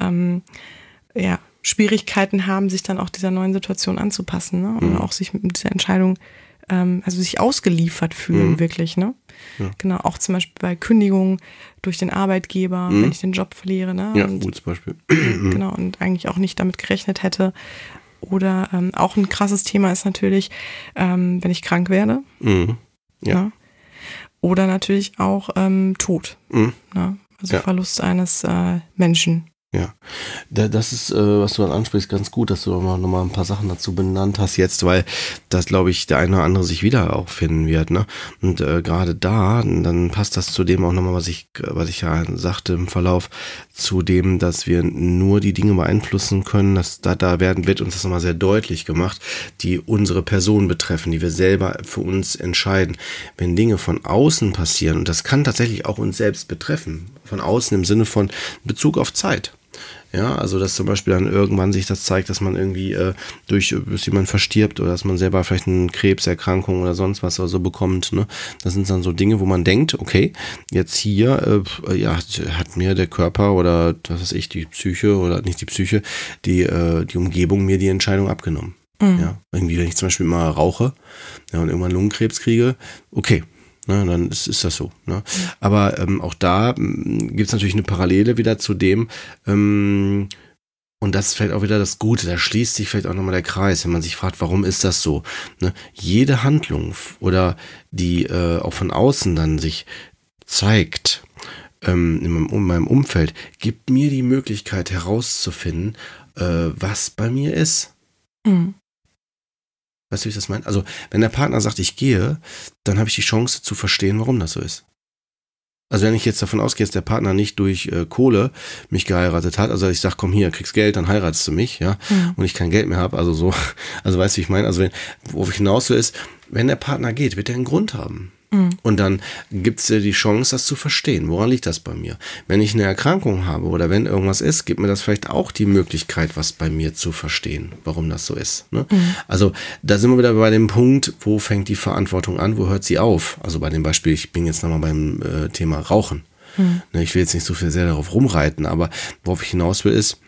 ja, Schwierigkeiten haben, sich dann auch dieser neuen Situation anzupassen, ne? Oder auch sich mit dieser Entscheidung, also sich ausgeliefert fühlen, wirklich, ne? Ja. Genau, auch zum Beispiel bei Kündigung durch den Arbeitgeber, wenn ich den Job verliere, ne? Ja, gutes Beispiel. Genau, und eigentlich auch nicht damit gerechnet hätte. Oder auch ein krasses Thema ist natürlich, wenn ich krank werde. Ja. Ne? Oder natürlich auch Tod. Ne? Also Verlust eines Menschen. Ja, das ist, was du dann ansprichst, ganz gut, dass du nochmal ein paar Sachen dazu benannt hast jetzt, weil das, glaube ich, der eine oder andere sich wieder auch finden wird, ne? Und gerade da, dann passt das zu dem auch nochmal, was ich ja sagte im Verlauf, zu dem, dass wir nur die Dinge beeinflussen können, dass wird uns das nochmal sehr deutlich gemacht, die unsere Person betreffen, die wir selber für uns entscheiden. Wenn Dinge von außen passieren, und das kann tatsächlich auch uns selbst betreffen, von außen im Sinne von Bezug auf Zeit. Ja, also dass zum Beispiel dann irgendwann sich das zeigt, dass man irgendwie bis jemand verstirbt oder dass man selber vielleicht eine Krebserkrankung oder sonst was oder so bekommt. Ne? Das sind dann so Dinge, wo man denkt, okay, jetzt hier hat mir der Körper oder was weiß ich, die Psyche oder nicht die Psyche, die Umgebung mir die Entscheidung abgenommen. Ja, irgendwie, wenn ich zum Beispiel mal rauche und irgendwann Lungenkrebs kriege, okay. Ne, dann ist das so. Ne? Aber auch da gibt es natürlich eine Parallele wieder zu dem, und das ist vielleicht auch wieder das Gute, da schließt sich vielleicht auch nochmal der Kreis, wenn man sich fragt, warum ist das so? Ne? Jede Handlung oder die auch von außen dann sich zeigt, in meinem Umfeld, gibt mir die Möglichkeit herauszufinden, was bei mir ist. Weißt du, wie ich das meine? Also, wenn der Partner sagt, ich gehe, dann habe ich die Chance zu verstehen, warum das so ist. Also, wenn ich jetzt davon ausgehe, dass der Partner nicht durch Kohle mich geheiratet hat, also ich sage, komm hier, kriegst Geld, dann heiratest du mich, ja, und ich kein Geld mehr habe, also so, also weißt du, wie ich meine? Also, worauf ich hinaus will, ist, wenn der Partner geht, wird er einen Grund haben. Und dann gibt es dir die Chance, das zu verstehen. Woran liegt das bei mir? Wenn ich eine Erkrankung habe oder wenn irgendwas ist, gibt mir das vielleicht auch die Möglichkeit, was bei mir zu verstehen, warum das so ist. Ne? Also da sind wir wieder bei dem Punkt, wo fängt die Verantwortung an, wo hört sie auf? Also bei dem Beispiel, ich bin jetzt nochmal beim Thema Rauchen. Ich will jetzt nicht so viel sehr darauf rumreiten, aber worauf ich hinaus will ist,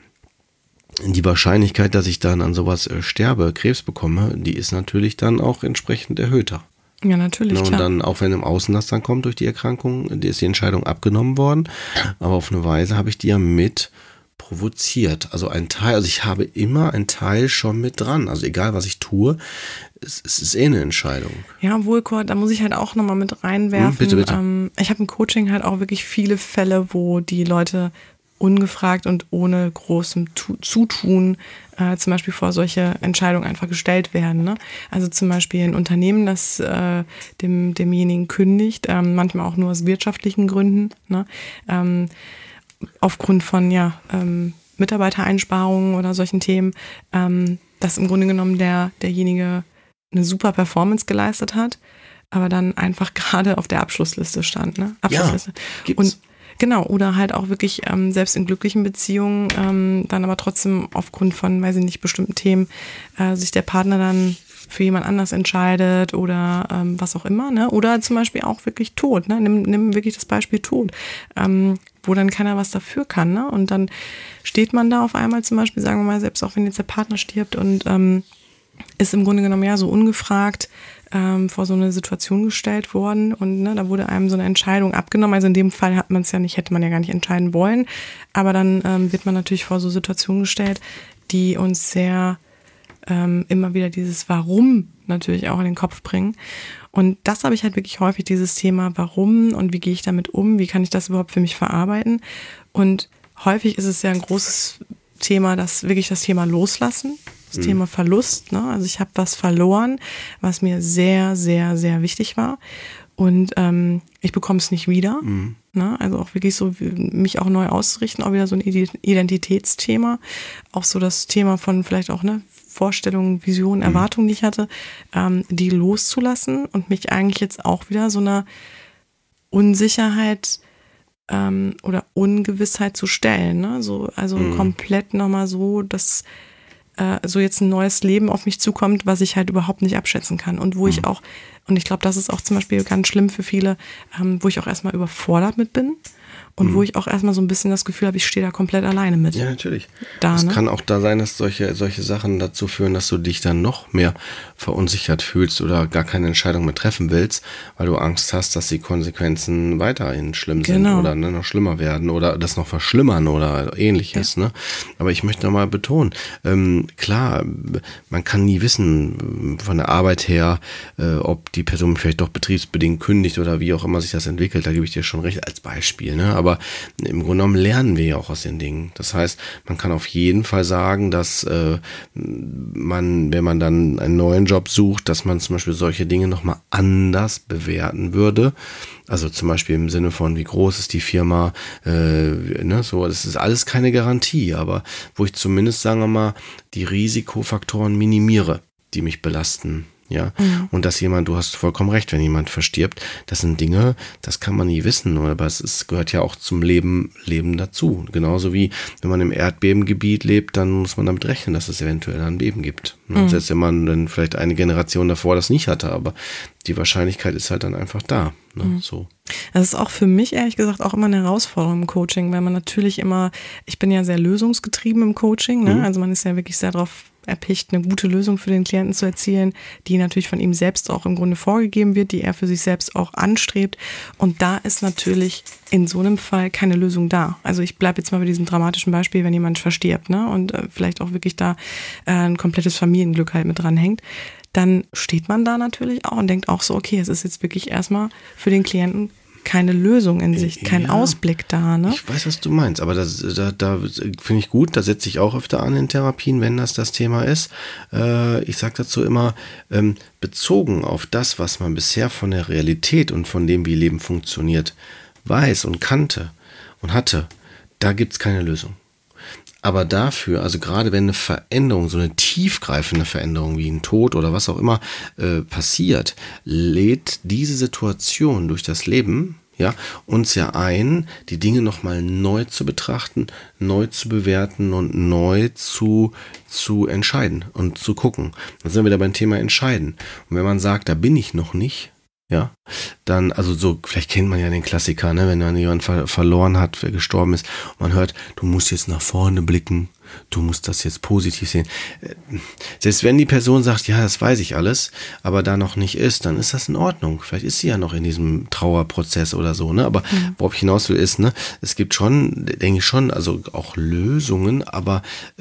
die Wahrscheinlichkeit, dass ich dann an sowas sterbe, Krebs bekomme, die ist natürlich dann auch entsprechend erhöhter. Ja, natürlich, Und klar. dann, auch wenn im Außen das dann kommt durch die Erkrankung, ist die Entscheidung abgenommen worden. Aber auf eine Weise habe ich die ja mit provoziert. Also ein Teil, also ich habe immer einen Teil schon mit dran. Also egal, was ich tue, es ist eine Entscheidung. Ja, Wohlkord, da muss ich halt auch nochmal mit reinwerfen. Bitte. Ich habe im Coaching halt auch wirklich viele Fälle, wo die Leute ungefragt und ohne großem Zutun zum Beispiel vor solche Entscheidungen einfach gestellt werden. Ne? Also zum Beispiel ein Unternehmen, das demjenigen kündigt, manchmal auch nur aus wirtschaftlichen Gründen, ne? Aufgrund von Mitarbeitereinsparungen oder solchen Themen, dass im Grunde genommen derjenige eine super Performance geleistet hat, aber dann einfach gerade auf der Abschlussliste stand. Ne? Abschlussliste. Ja, gibt's. Und genau, oder halt auch wirklich selbst in glücklichen Beziehungen dann aber trotzdem aufgrund von, weiß ich nicht, bestimmten Themen sich der Partner dann für jemand anders entscheidet oder was auch immer, ne? Oder zum Beispiel auch wirklich Tod, ne? Nimm wirklich das Beispiel Tod, wo dann keiner was dafür kann, ne? Und dann steht man da auf einmal zum Beispiel, sagen wir mal, selbst auch wenn jetzt der Partner stirbt und ist im Grunde genommen ja so ungefragt vor so eine Situation gestellt worden und ne, da wurde einem so eine Entscheidung abgenommen. Also in dem Fall hat man es ja nicht, hätte man ja gar nicht entscheiden wollen, aber dann wird man natürlich vor so Situationen gestellt, die uns sehr immer wieder dieses Warum natürlich auch in den Kopf bringen. Und das habe ich halt wirklich häufig, dieses Thema Warum und wie gehe ich damit um, wie kann ich das überhaupt für mich verarbeiten. Und häufig ist es ja ein großes Thema, das Thema Loslassen, das Thema Verlust. Ne? Also ich habe was verloren, was mir sehr, sehr, sehr wichtig war. Und ich bekomme es nicht wieder. Ne? Also auch wirklich so, mich auch neu auszurichten, auch wieder so ein Identitätsthema. Auch so das Thema von vielleicht auch Vorstellungen, Visionen, Erwartungen, die ich hatte, die loszulassen und mich eigentlich jetzt auch wieder so einer Unsicherheit oder Ungewissheit zu stellen. Ne? Also komplett nochmal so, dass so jetzt ein neues Leben auf mich zukommt, was ich halt überhaupt nicht abschätzen kann. Und wo ich auch, und ich glaube, das ist auch zum Beispiel ganz schlimm für viele, wo ich auch erstmal überfordert mit bin. Und wo ich auch erstmal so ein bisschen das Gefühl habe, ich stehe da komplett alleine mit. Ja, natürlich. Es kann auch da sein, dass solche Sachen dazu führen, dass du dich dann noch mehr verunsichert fühlst oder gar keine Entscheidung mehr treffen willst, weil du Angst hast, dass die Konsequenzen weiterhin schlimm sind oder noch schlimmer werden oder das noch verschlimmern oder ähnliches. Ja. Ne? Aber ich möchte nochmal betonen, klar, man kann nie wissen von der Arbeit her, ob die Person vielleicht doch betriebsbedingt kündigt oder wie auch immer sich das entwickelt. Da gebe ich dir schon recht als Beispiel. Ne? Aber im Grunde genommen lernen wir ja auch aus den Dingen. Das heißt, man kann auf jeden Fall sagen, dass man, wenn man dann einen neuen Job sucht, dass man zum Beispiel solche Dinge nochmal anders bewerten würde. Also zum Beispiel im Sinne von, wie groß ist die Firma, so, das ist alles keine Garantie, aber wo ich zumindest, sagen wir mal, die Risikofaktoren minimiere, die mich belasten. Ja, und dass du hast vollkommen recht, wenn jemand verstirbt, das sind Dinge, das kann man nie wissen, aber es gehört ja auch zum Leben dazu. Genauso wie, wenn man im Erdbebengebiet lebt, dann muss man damit rechnen, dass es eventuell ein Beben gibt. Selbst wenn man dann vielleicht eine Generation davor das nicht hatte, aber die Wahrscheinlichkeit ist halt dann einfach da. Ne? So. Das ist auch für mich ehrlich gesagt auch immer eine Herausforderung im Coaching, weil man natürlich ich bin ja sehr lösungsgetrieben im Coaching, ne? Also man ist ja wirklich sehr darauf erpicht, eine gute Lösung für den Klienten zu erzielen, die natürlich von ihm selbst auch im Grunde vorgegeben wird, die er für sich selbst auch anstrebt. Und da ist natürlich in so einem Fall keine Lösung da. Also ich bleibe jetzt mal bei diesem dramatischen Beispiel, wenn jemand verstirbt, ne? Und vielleicht auch wirklich da ein komplettes Familienglück halt mit dranhängt. Dann steht man da natürlich auch und denkt auch so, okay, es ist jetzt wirklich erstmal für den Klienten keine Lösung in Sicht, kein Ausblick da. Ne? Ich weiß, was du meinst, aber da finde ich gut, da setze ich auch öfter an in Therapien, wenn das Thema ist. Ich sage dazu immer, bezogen auf das, was man bisher von der Realität und von dem, wie Leben funktioniert, weiß und kannte und hatte, da gibt es keine Lösung. Aber dafür, also gerade wenn eine Veränderung, so eine tiefgreifende Veränderung wie ein Tod oder was auch immer passiert, lädt diese Situation durch das Leben uns ja ein, die Dinge nochmal neu zu betrachten, neu zu bewerten und neu zu entscheiden und zu gucken. Dann sind wir wieder beim Thema Entscheiden. Und wenn man sagt, da bin ich noch nicht, ja, dann, also so, vielleicht kennt man ja den Klassiker, ne, wenn man jemanden verloren hat, wer gestorben ist, und man hört, du musst jetzt nach vorne blicken, du musst das jetzt positiv sehen. Selbst wenn die Person sagt, ja, das weiß ich alles, aber da noch nicht ist, dann ist das in Ordnung. Vielleicht ist sie ja noch in diesem Trauerprozess oder so, ne? Aber worauf ich hinaus will, ist, ne, es gibt schon, denke ich schon, also auch Lösungen, aber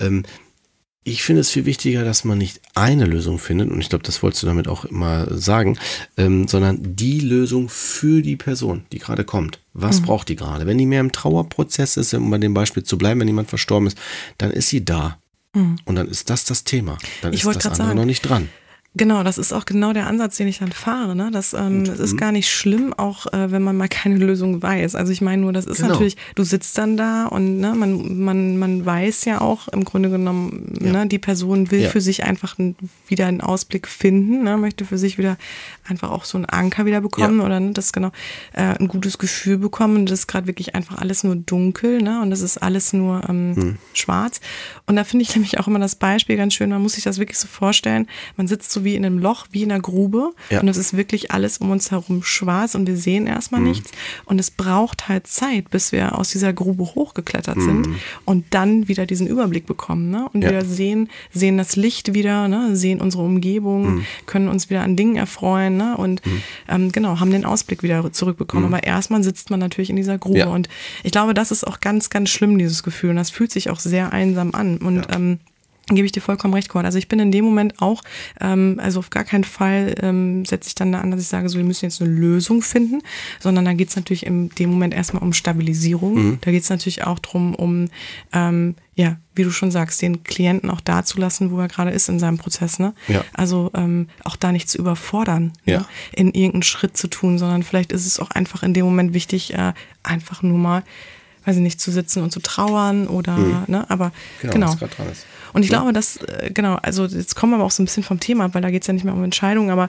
ich finde es viel wichtiger, dass man nicht eine Lösung findet, und ich glaube, das wolltest du damit auch immer sagen, sondern die Lösung für die Person, die gerade kommt. Was braucht die gerade? Wenn die mehr im Trauerprozess ist, um bei dem Beispiel zu bleiben, wenn jemand verstorben ist, dann ist sie da. Und dann ist das Thema. Dann ist das andere noch nicht dran. Genau, das ist auch genau der Ansatz, den ich dann fahre. Ne? Das ist gar nicht schlimm, auch wenn man mal keine Lösung weiß. Also ich meine nur, das ist natürlich, du sitzt dann da und ne, man weiß ja auch im Grunde genommen, ne, die Person will für sich einfach wieder einen Ausblick finden, ne, möchte für sich wieder einfach auch so einen Anker wieder bekommen oder ne, das genau ein gutes Gefühl bekommen. Und das ist gerade wirklich einfach alles nur dunkel, ne, und das ist alles nur schwarz. Und da finde ich nämlich auch immer das Beispiel ganz schön, man muss sich das wirklich so vorstellen, man sitzt so wie in einem Loch, wie in einer Grube und es ist wirklich alles um uns herum schwarz und wir sehen erstmal nichts und es braucht halt Zeit, bis wir aus dieser Grube hochgeklettert sind und dann wieder diesen Überblick bekommen, ne? Und wieder sehen das Licht wieder, ne? Sehen unsere Umgebung, können uns wieder an Dingen erfreuen, ne? Und genau, haben den Ausblick wieder zurückbekommen, aber erstmal sitzt man natürlich in dieser Grube und ich glaube, das ist auch ganz, ganz schlimm, dieses Gefühl, und das fühlt sich auch sehr einsam an und gebe ich dir vollkommen recht, Cord. Also ich bin in dem Moment auch, also auf gar keinen Fall setze ich dann da an, dass ich sage, so wir müssen jetzt eine Lösung finden, sondern da geht es natürlich in dem Moment erstmal um Stabilisierung. Da geht es natürlich auch drum, um, wie du schon sagst, den Klienten auch da zu lassen, wo er gerade ist in seinem Prozess. Ne? Ja. Also auch da nicht zu überfordern, ne? In irgendeinen Schritt zu tun, sondern vielleicht ist es auch einfach in dem Moment wichtig, einfach nur mal, weiß ich nicht, zu sitzen und zu trauern oder, ne, aber genau. Was gerade dran ist. Und ich glaube, dass, also jetzt kommen wir aber auch so ein bisschen vom Thema ab, weil da geht es ja nicht mehr um Entscheidungen, aber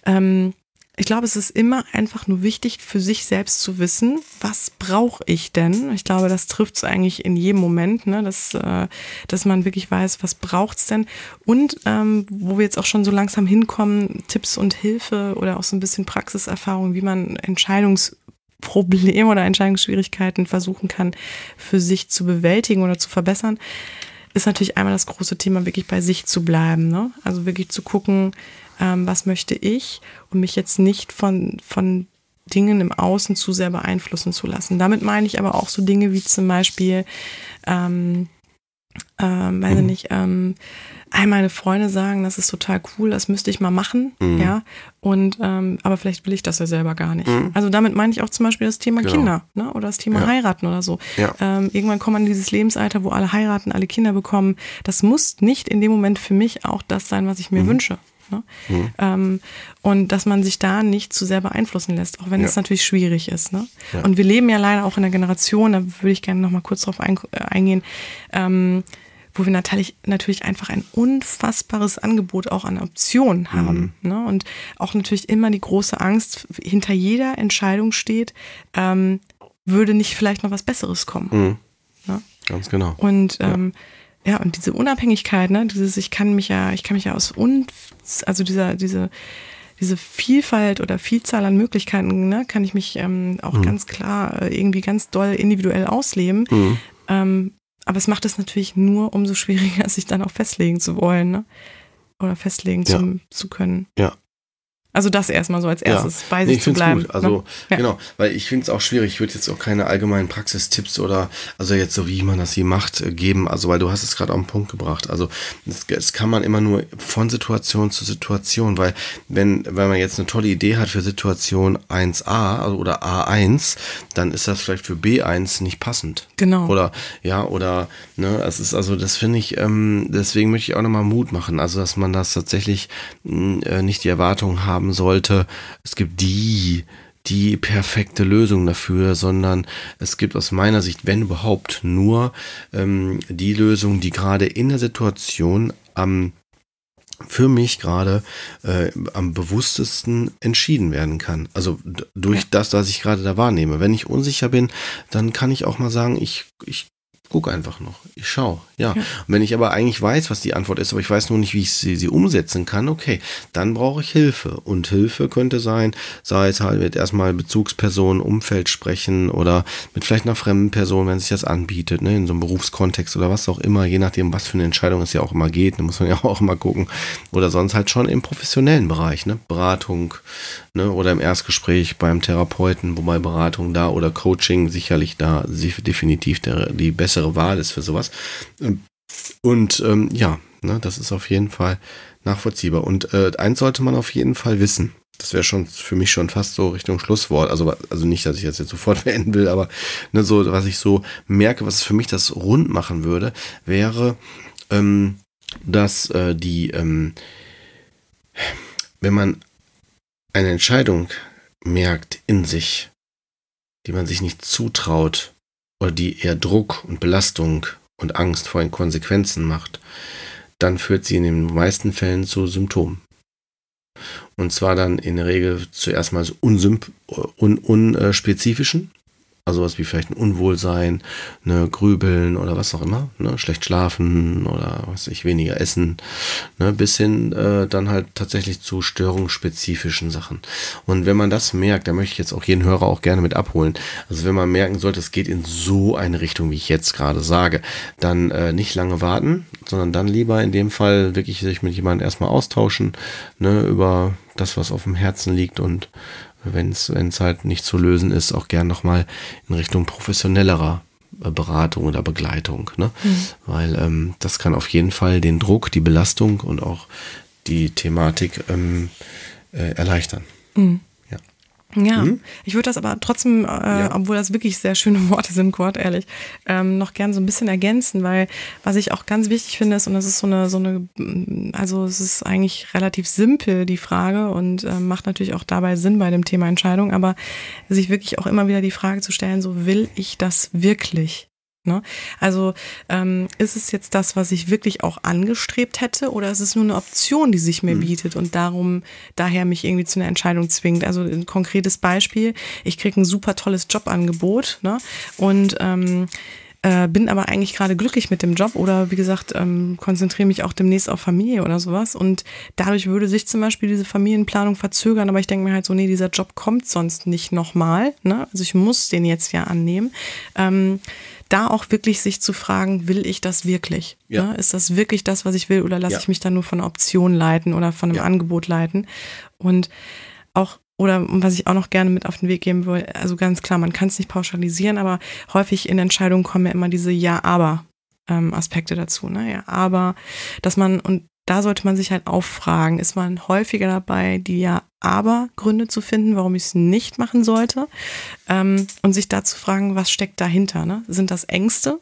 ich glaube, es ist immer einfach nur wichtig, für sich selbst zu wissen, was brauche ich denn? Ich glaube, das trifft es eigentlich in jedem Moment, ne, dass man wirklich weiß, was braucht es denn? Und wo wir jetzt auch schon so langsam hinkommen, Tipps und Hilfe oder auch so ein bisschen Praxiserfahrung, wie man Entscheidungsprobleme oder Entscheidungsschwierigkeiten versuchen kann, für sich zu bewältigen oder zu verbessern, ist natürlich einmal das große Thema, wirklich bei sich zu bleiben, ne? Also wirklich zu gucken, was möchte ich und mich jetzt nicht von Dingen im Außen zu sehr beeinflussen zu lassen. Damit meine ich aber auch so Dinge wie zum Beispiel, weiß ich nicht, meine Freunde sagen, das ist total cool, das müsste ich mal machen, ja, und aber vielleicht will ich das ja selber gar nicht. Also damit meine ich auch zum Beispiel das Thema Kinder, ne, oder das Thema heiraten oder so. Ja. Irgendwann kommt man in dieses Lebensalter, wo alle heiraten, alle Kinder bekommen. Das muss nicht in dem Moment für mich auch das sein, was ich mir wünsche. Ne? Und dass man sich da nicht zu sehr beeinflussen lässt, auch wenn es natürlich schwierig ist. Ne? Ja. Und wir leben ja leider auch in einer Generation, da würde ich gerne noch mal kurz drauf eingehen, wo wir natürlich einfach ein unfassbares Angebot auch an Optionen haben. Ne? Und auch natürlich immer die große Angst, hinter jeder Entscheidung steht, würde nicht vielleicht noch was Besseres kommen. Ne? Ganz genau. Und und diese Unabhängigkeit, ne, ich kann mich ja also diese Vielfalt oder Vielzahl an Möglichkeiten, ne, kann ich mich auch ganz klar irgendwie ganz doll individuell ausleben. Aber es macht es natürlich nur umso schwieriger, sich dann auch festlegen zu wollen, ne? Oder festlegen zu können. Ja. Also das erstmal so als erstes bei sich zu bleiben. Gut. Also genau, weil ich finde es auch schwierig. Ich würde jetzt auch keine allgemeinen Praxistipps oder also jetzt so wie man das hier macht geben. Also weil du hast es gerade auf den Punkt gebracht. Also das kann man immer nur von Situation zu Situation, weil wenn man jetzt eine tolle Idee hat für Situation 1a also, oder A1, dann ist das vielleicht für B1 nicht passend. Genau. Oder ne, es ist also das finde ich. Deswegen möchte ich auch nochmal Mut machen. Also dass man das tatsächlich nicht die Erwartung haben sollte, es gibt die perfekte Lösung dafür, sondern es gibt aus meiner Sicht, wenn überhaupt, nur die Lösung, die gerade in der Situation für mich gerade am bewusstesten entschieden werden kann. Also durch das, was ich gerade da wahrnehme. Wenn ich unsicher bin, dann kann ich auch mal sagen, ich guck einfach noch. Ich schaue, ja. Und wenn ich aber eigentlich weiß, was die Antwort ist, aber ich weiß nur nicht, wie ich sie umsetzen kann, okay, dann brauche ich Hilfe. Und Hilfe könnte sein, sei es halt mit erstmal Bezugspersonen, Umfeld sprechen oder mit vielleicht einer fremden Person, wenn sich das anbietet, ne, in so einem Berufskontext oder was auch immer, je nachdem, was für eine Entscheidung es ja auch immer geht, da muss man ja auch immer gucken. Oder sonst halt schon im professionellen Bereich, ne, Beratung, ne, oder im Erstgespräch beim Therapeuten, wobei Beratung da oder Coaching sicherlich da definitiv die bessere Wahl ist für sowas. Und ja, ne, das ist auf jeden Fall nachvollziehbar. Und eins sollte man auf jeden Fall wissen. Das wäre schon für mich schon fast so Richtung Schlusswort. Also nicht, dass ich das jetzt sofort beenden will, aber ne, so, was ich so merke, was für mich das rund machen würde, wäre, dass wenn man eine Entscheidung merkt in sich, die man sich nicht zutraut oder die eher Druck und Belastung und Angst vor den Konsequenzen macht, dann führt sie in den meisten Fällen zu Symptomen. Und zwar dann in der Regel zuerst mal so unspezifischen, also was wie vielleicht ein Unwohlsein, ne, Grübeln oder was auch immer, ne, schlecht schlafen oder was weiß ich, weniger essen, ne, bis hin dann halt tatsächlich zu störungsspezifischen Sachen. Und wenn man das merkt, da möchte ich jetzt auch jeden Hörer auch gerne mit abholen. Also wenn man merken sollte, es geht in so eine Richtung, wie ich jetzt gerade sage, dann nicht lange warten, sondern dann lieber in dem Fall wirklich sich mit jemandem erstmal austauschen, ne, über das, was auf dem Herzen liegt, und wenn es halt nicht zu lösen ist, auch gern nochmal in Richtung professionellerer Beratung oder Begleitung. Ne? Weil das kann auf jeden Fall den Druck, die Belastung und auch die Thematik erleichtern. Ja, ich würde das aber trotzdem, obwohl das wirklich sehr schöne Worte sind, Kurt, ehrlich, noch gern so ein bisschen ergänzen, weil was ich auch ganz wichtig finde ist, und das ist also es ist eigentlich relativ simpel, die Frage, und macht natürlich auch dabei Sinn bei dem Thema Entscheidung, aber sich wirklich auch immer wieder die Frage zu stellen, so, will ich das wirklich? Ne? Also ist es jetzt das, was ich wirklich auch angestrebt hätte, oder ist es nur eine Option, die sich mir bietet und daher mich irgendwie zu einer Entscheidung zwingt? Also ein konkretes Beispiel, ich kriege ein super tolles Jobangebot, ne? Und bin aber eigentlich gerade glücklich mit dem Job oder wie gesagt, konzentriere mich auch demnächst auf Familie oder sowas, und dadurch würde sich zum Beispiel diese Familienplanung verzögern, aber ich denke mir halt so, nee, dieser Job kommt sonst nicht nochmal, ne? Also ich muss den jetzt ja annehmen. Da auch wirklich sich zu fragen, will ich das wirklich? Ja. Ne? Ist das wirklich das, was ich will, oder lasse ich mich dann nur von einer Option leiten oder von einem Angebot leiten? Und auch, oder was ich auch noch gerne mit auf den Weg geben will, also ganz klar, man kann es nicht pauschalisieren, aber häufig in Entscheidungen kommen ja immer diese Ja-Aber-Aspekte dazu. Ne? Ja, aber, dass man, und da sollte man sich halt auffragen, ist man häufiger dabei, die Ja-Aber-Gründe zu finden, warum ich es nicht machen sollte, und sich da zu fragen, was steckt dahinter? Ne? Sind das Ängste,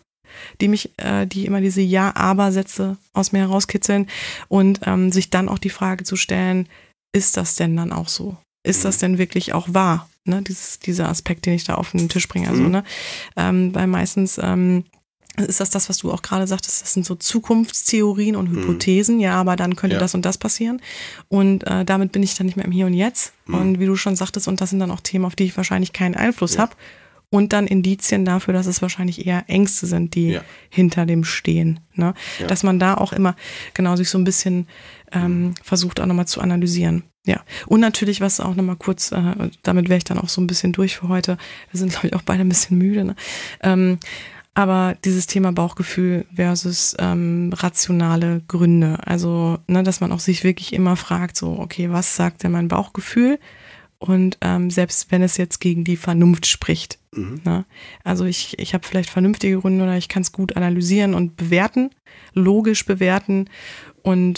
die immer diese Ja-Aber-Sätze aus mir herauskitzeln, und sich dann auch die Frage zu stellen, ist das denn dann auch so? Ist das denn wirklich auch wahr? Ne? Dieser Aspekt, den ich da auf den Tisch bringe. Also, ne? Weil meistens ist das, was du auch gerade sagtest, das sind so Zukunftstheorien und Hypothesen, ja, aber dann könnte das und das passieren. Und damit bin ich dann nicht mehr im Hier und Jetzt. Und wie du schon sagtest, und das sind dann auch Themen, auf die ich wahrscheinlich keinen Einfluss habe. Und dann Indizien dafür, dass es wahrscheinlich eher Ängste sind, die hinter dem stehen. Ne? Ja. Dass man da auch immer genau sich so ein bisschen versucht auch nochmal zu analysieren. Ja, und natürlich, was auch nochmal kurz, damit wäre ich dann auch so ein bisschen durch für heute. Wir sind, glaube ich, auch beide ein bisschen müde. Ne? Aber dieses Thema Bauchgefühl versus rationale Gründe. Also, ne, dass man auch sich wirklich immer fragt, so, okay, was sagt denn mein Bauchgefühl? Und selbst wenn es jetzt gegen die Vernunft spricht. Ne? Also ich habe vielleicht vernünftige Gründe oder ich kann es gut analysieren und bewerten, logisch bewerten. Und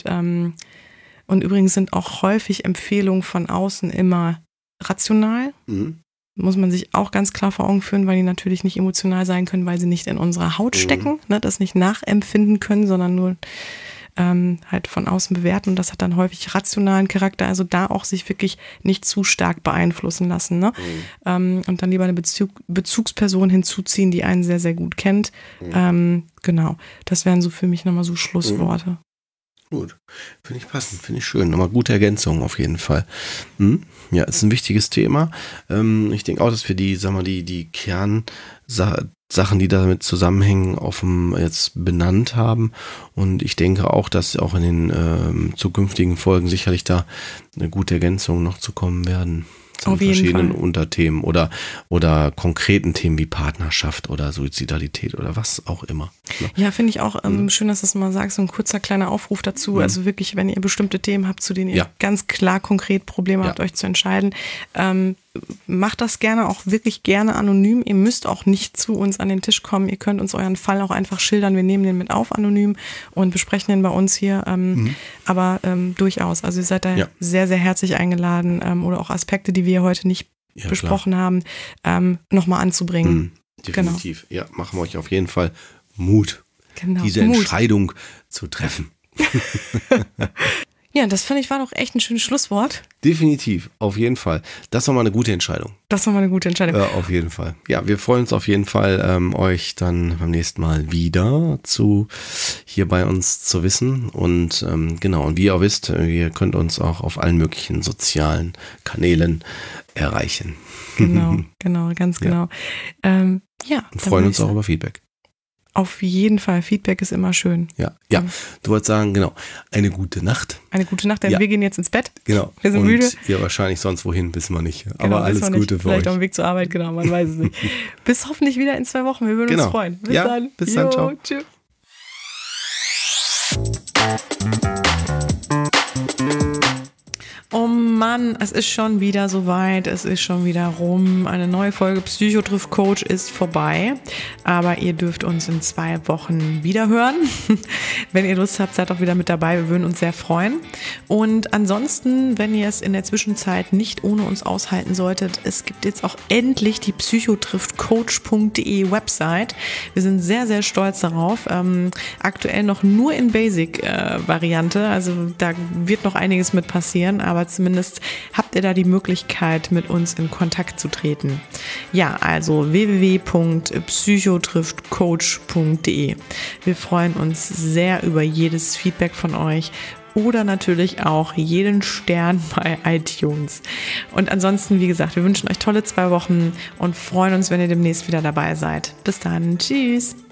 übrigens sind auch häufig Empfehlungen von außen immer rational. Muss man sich auch ganz klar vor Augen führen, weil die natürlich nicht emotional sein können, weil sie nicht in unserer Haut stecken, ne, das nicht nachempfinden können, sondern nur halt von außen bewerten. Und das hat dann häufig rationalen Charakter. Also da auch sich wirklich nicht zu stark beeinflussen lassen. Ne? Und dann lieber eine Bezugsperson hinzuziehen, die einen sehr, sehr gut kennt. Genau, das wären so für mich nochmal so Schlussworte. Gut, finde ich passend, finde ich schön. Nochmal gute Ergänzung auf jeden Fall. Ja, ist ein wichtiges Thema. Ich denke auch, dass wir die Sachen, die damit zusammenhängen, jetzt benannt haben. Und ich denke auch, dass auch in den zukünftigen Folgen sicherlich da eine gute Ergänzung noch zu kommen werden. Zu Auf jeden verschiedenen Fall. Unterthemen oder konkreten Themen wie Partnerschaft oder Suizidalität oder was auch immer. Ne? Ja, finde ich auch schön, dass du es mal sagst, so ein kurzer kleiner Aufruf dazu. Also wirklich, wenn ihr bestimmte Themen habt, zu denen ihr ganz klar konkret Probleme habt, euch zu entscheiden, macht das gerne, auch wirklich gerne anonym. Ihr müsst auch nicht zu uns an den Tisch kommen. Ihr könnt uns euren Fall auch einfach schildern. Wir nehmen den mit auf anonym und besprechen den bei uns hier. Aber durchaus, also ihr seid da sehr, sehr herzlich eingeladen oder auch Aspekte, die wir heute nicht besprochen haben, nochmal anzubringen. Definitiv. Genau. Ja, machen wir euch auf jeden Fall Mut, diese Mut. Entscheidung zu treffen. Ja, das finde ich war doch echt ein schönes Schlusswort. Definitiv, auf jeden Fall. Das war mal eine gute Entscheidung. Auf jeden Fall. Ja, wir freuen uns auf jeden Fall, euch dann beim nächsten Mal wieder hier bei uns zu wissen. Und genau, und wie ihr auch wisst, ihr könnt uns auch auf allen möglichen sozialen Kanälen erreichen. Genau, ganz genau. Und freuen uns auch über Feedback. Auf jeden Fall. Feedback ist immer schön. Ja. Du wolltest sagen, genau, eine gute Nacht. Eine gute Nacht, denn wir gehen jetzt ins Bett. Genau. Wir sind müde. Ihr wahrscheinlich sonst wohin, wissen wir nicht. Genau, aber alles Gute für euch. Vielleicht auf dem Weg zur Arbeit, genau, man weiß es nicht. Bis hoffentlich wieder in 2 Wochen. Wir würden uns freuen. Bis dann. Bis dann, ciao. Tschüss. Oh Mann, es ist schon wieder soweit, es ist schon wieder rum. Eine neue Folge Psycho trifft Coach ist vorbei, aber ihr dürft uns in 2 Wochen wieder hören. Wenn ihr Lust habt, seid auch wieder mit dabei, wir würden uns sehr freuen. Und ansonsten, wenn ihr es in der Zwischenzeit nicht ohne uns aushalten solltet, es gibt jetzt auch endlich die psychotrifftcoach.de Website. Wir sind sehr, sehr stolz darauf. Aktuell noch nur in Basic-Variante, also da wird noch einiges mit passieren, aber zumindest habt ihr da die Möglichkeit, mit uns in Kontakt zu treten. Ja, also www.psychotrifftcoach.de. Wir freuen uns sehr über jedes Feedback von euch oder natürlich auch jeden Stern bei iTunes. Und ansonsten, wie gesagt, wir wünschen euch tolle 2 Wochen und freuen uns, wenn ihr demnächst wieder dabei seid. Bis dann. Tschüss.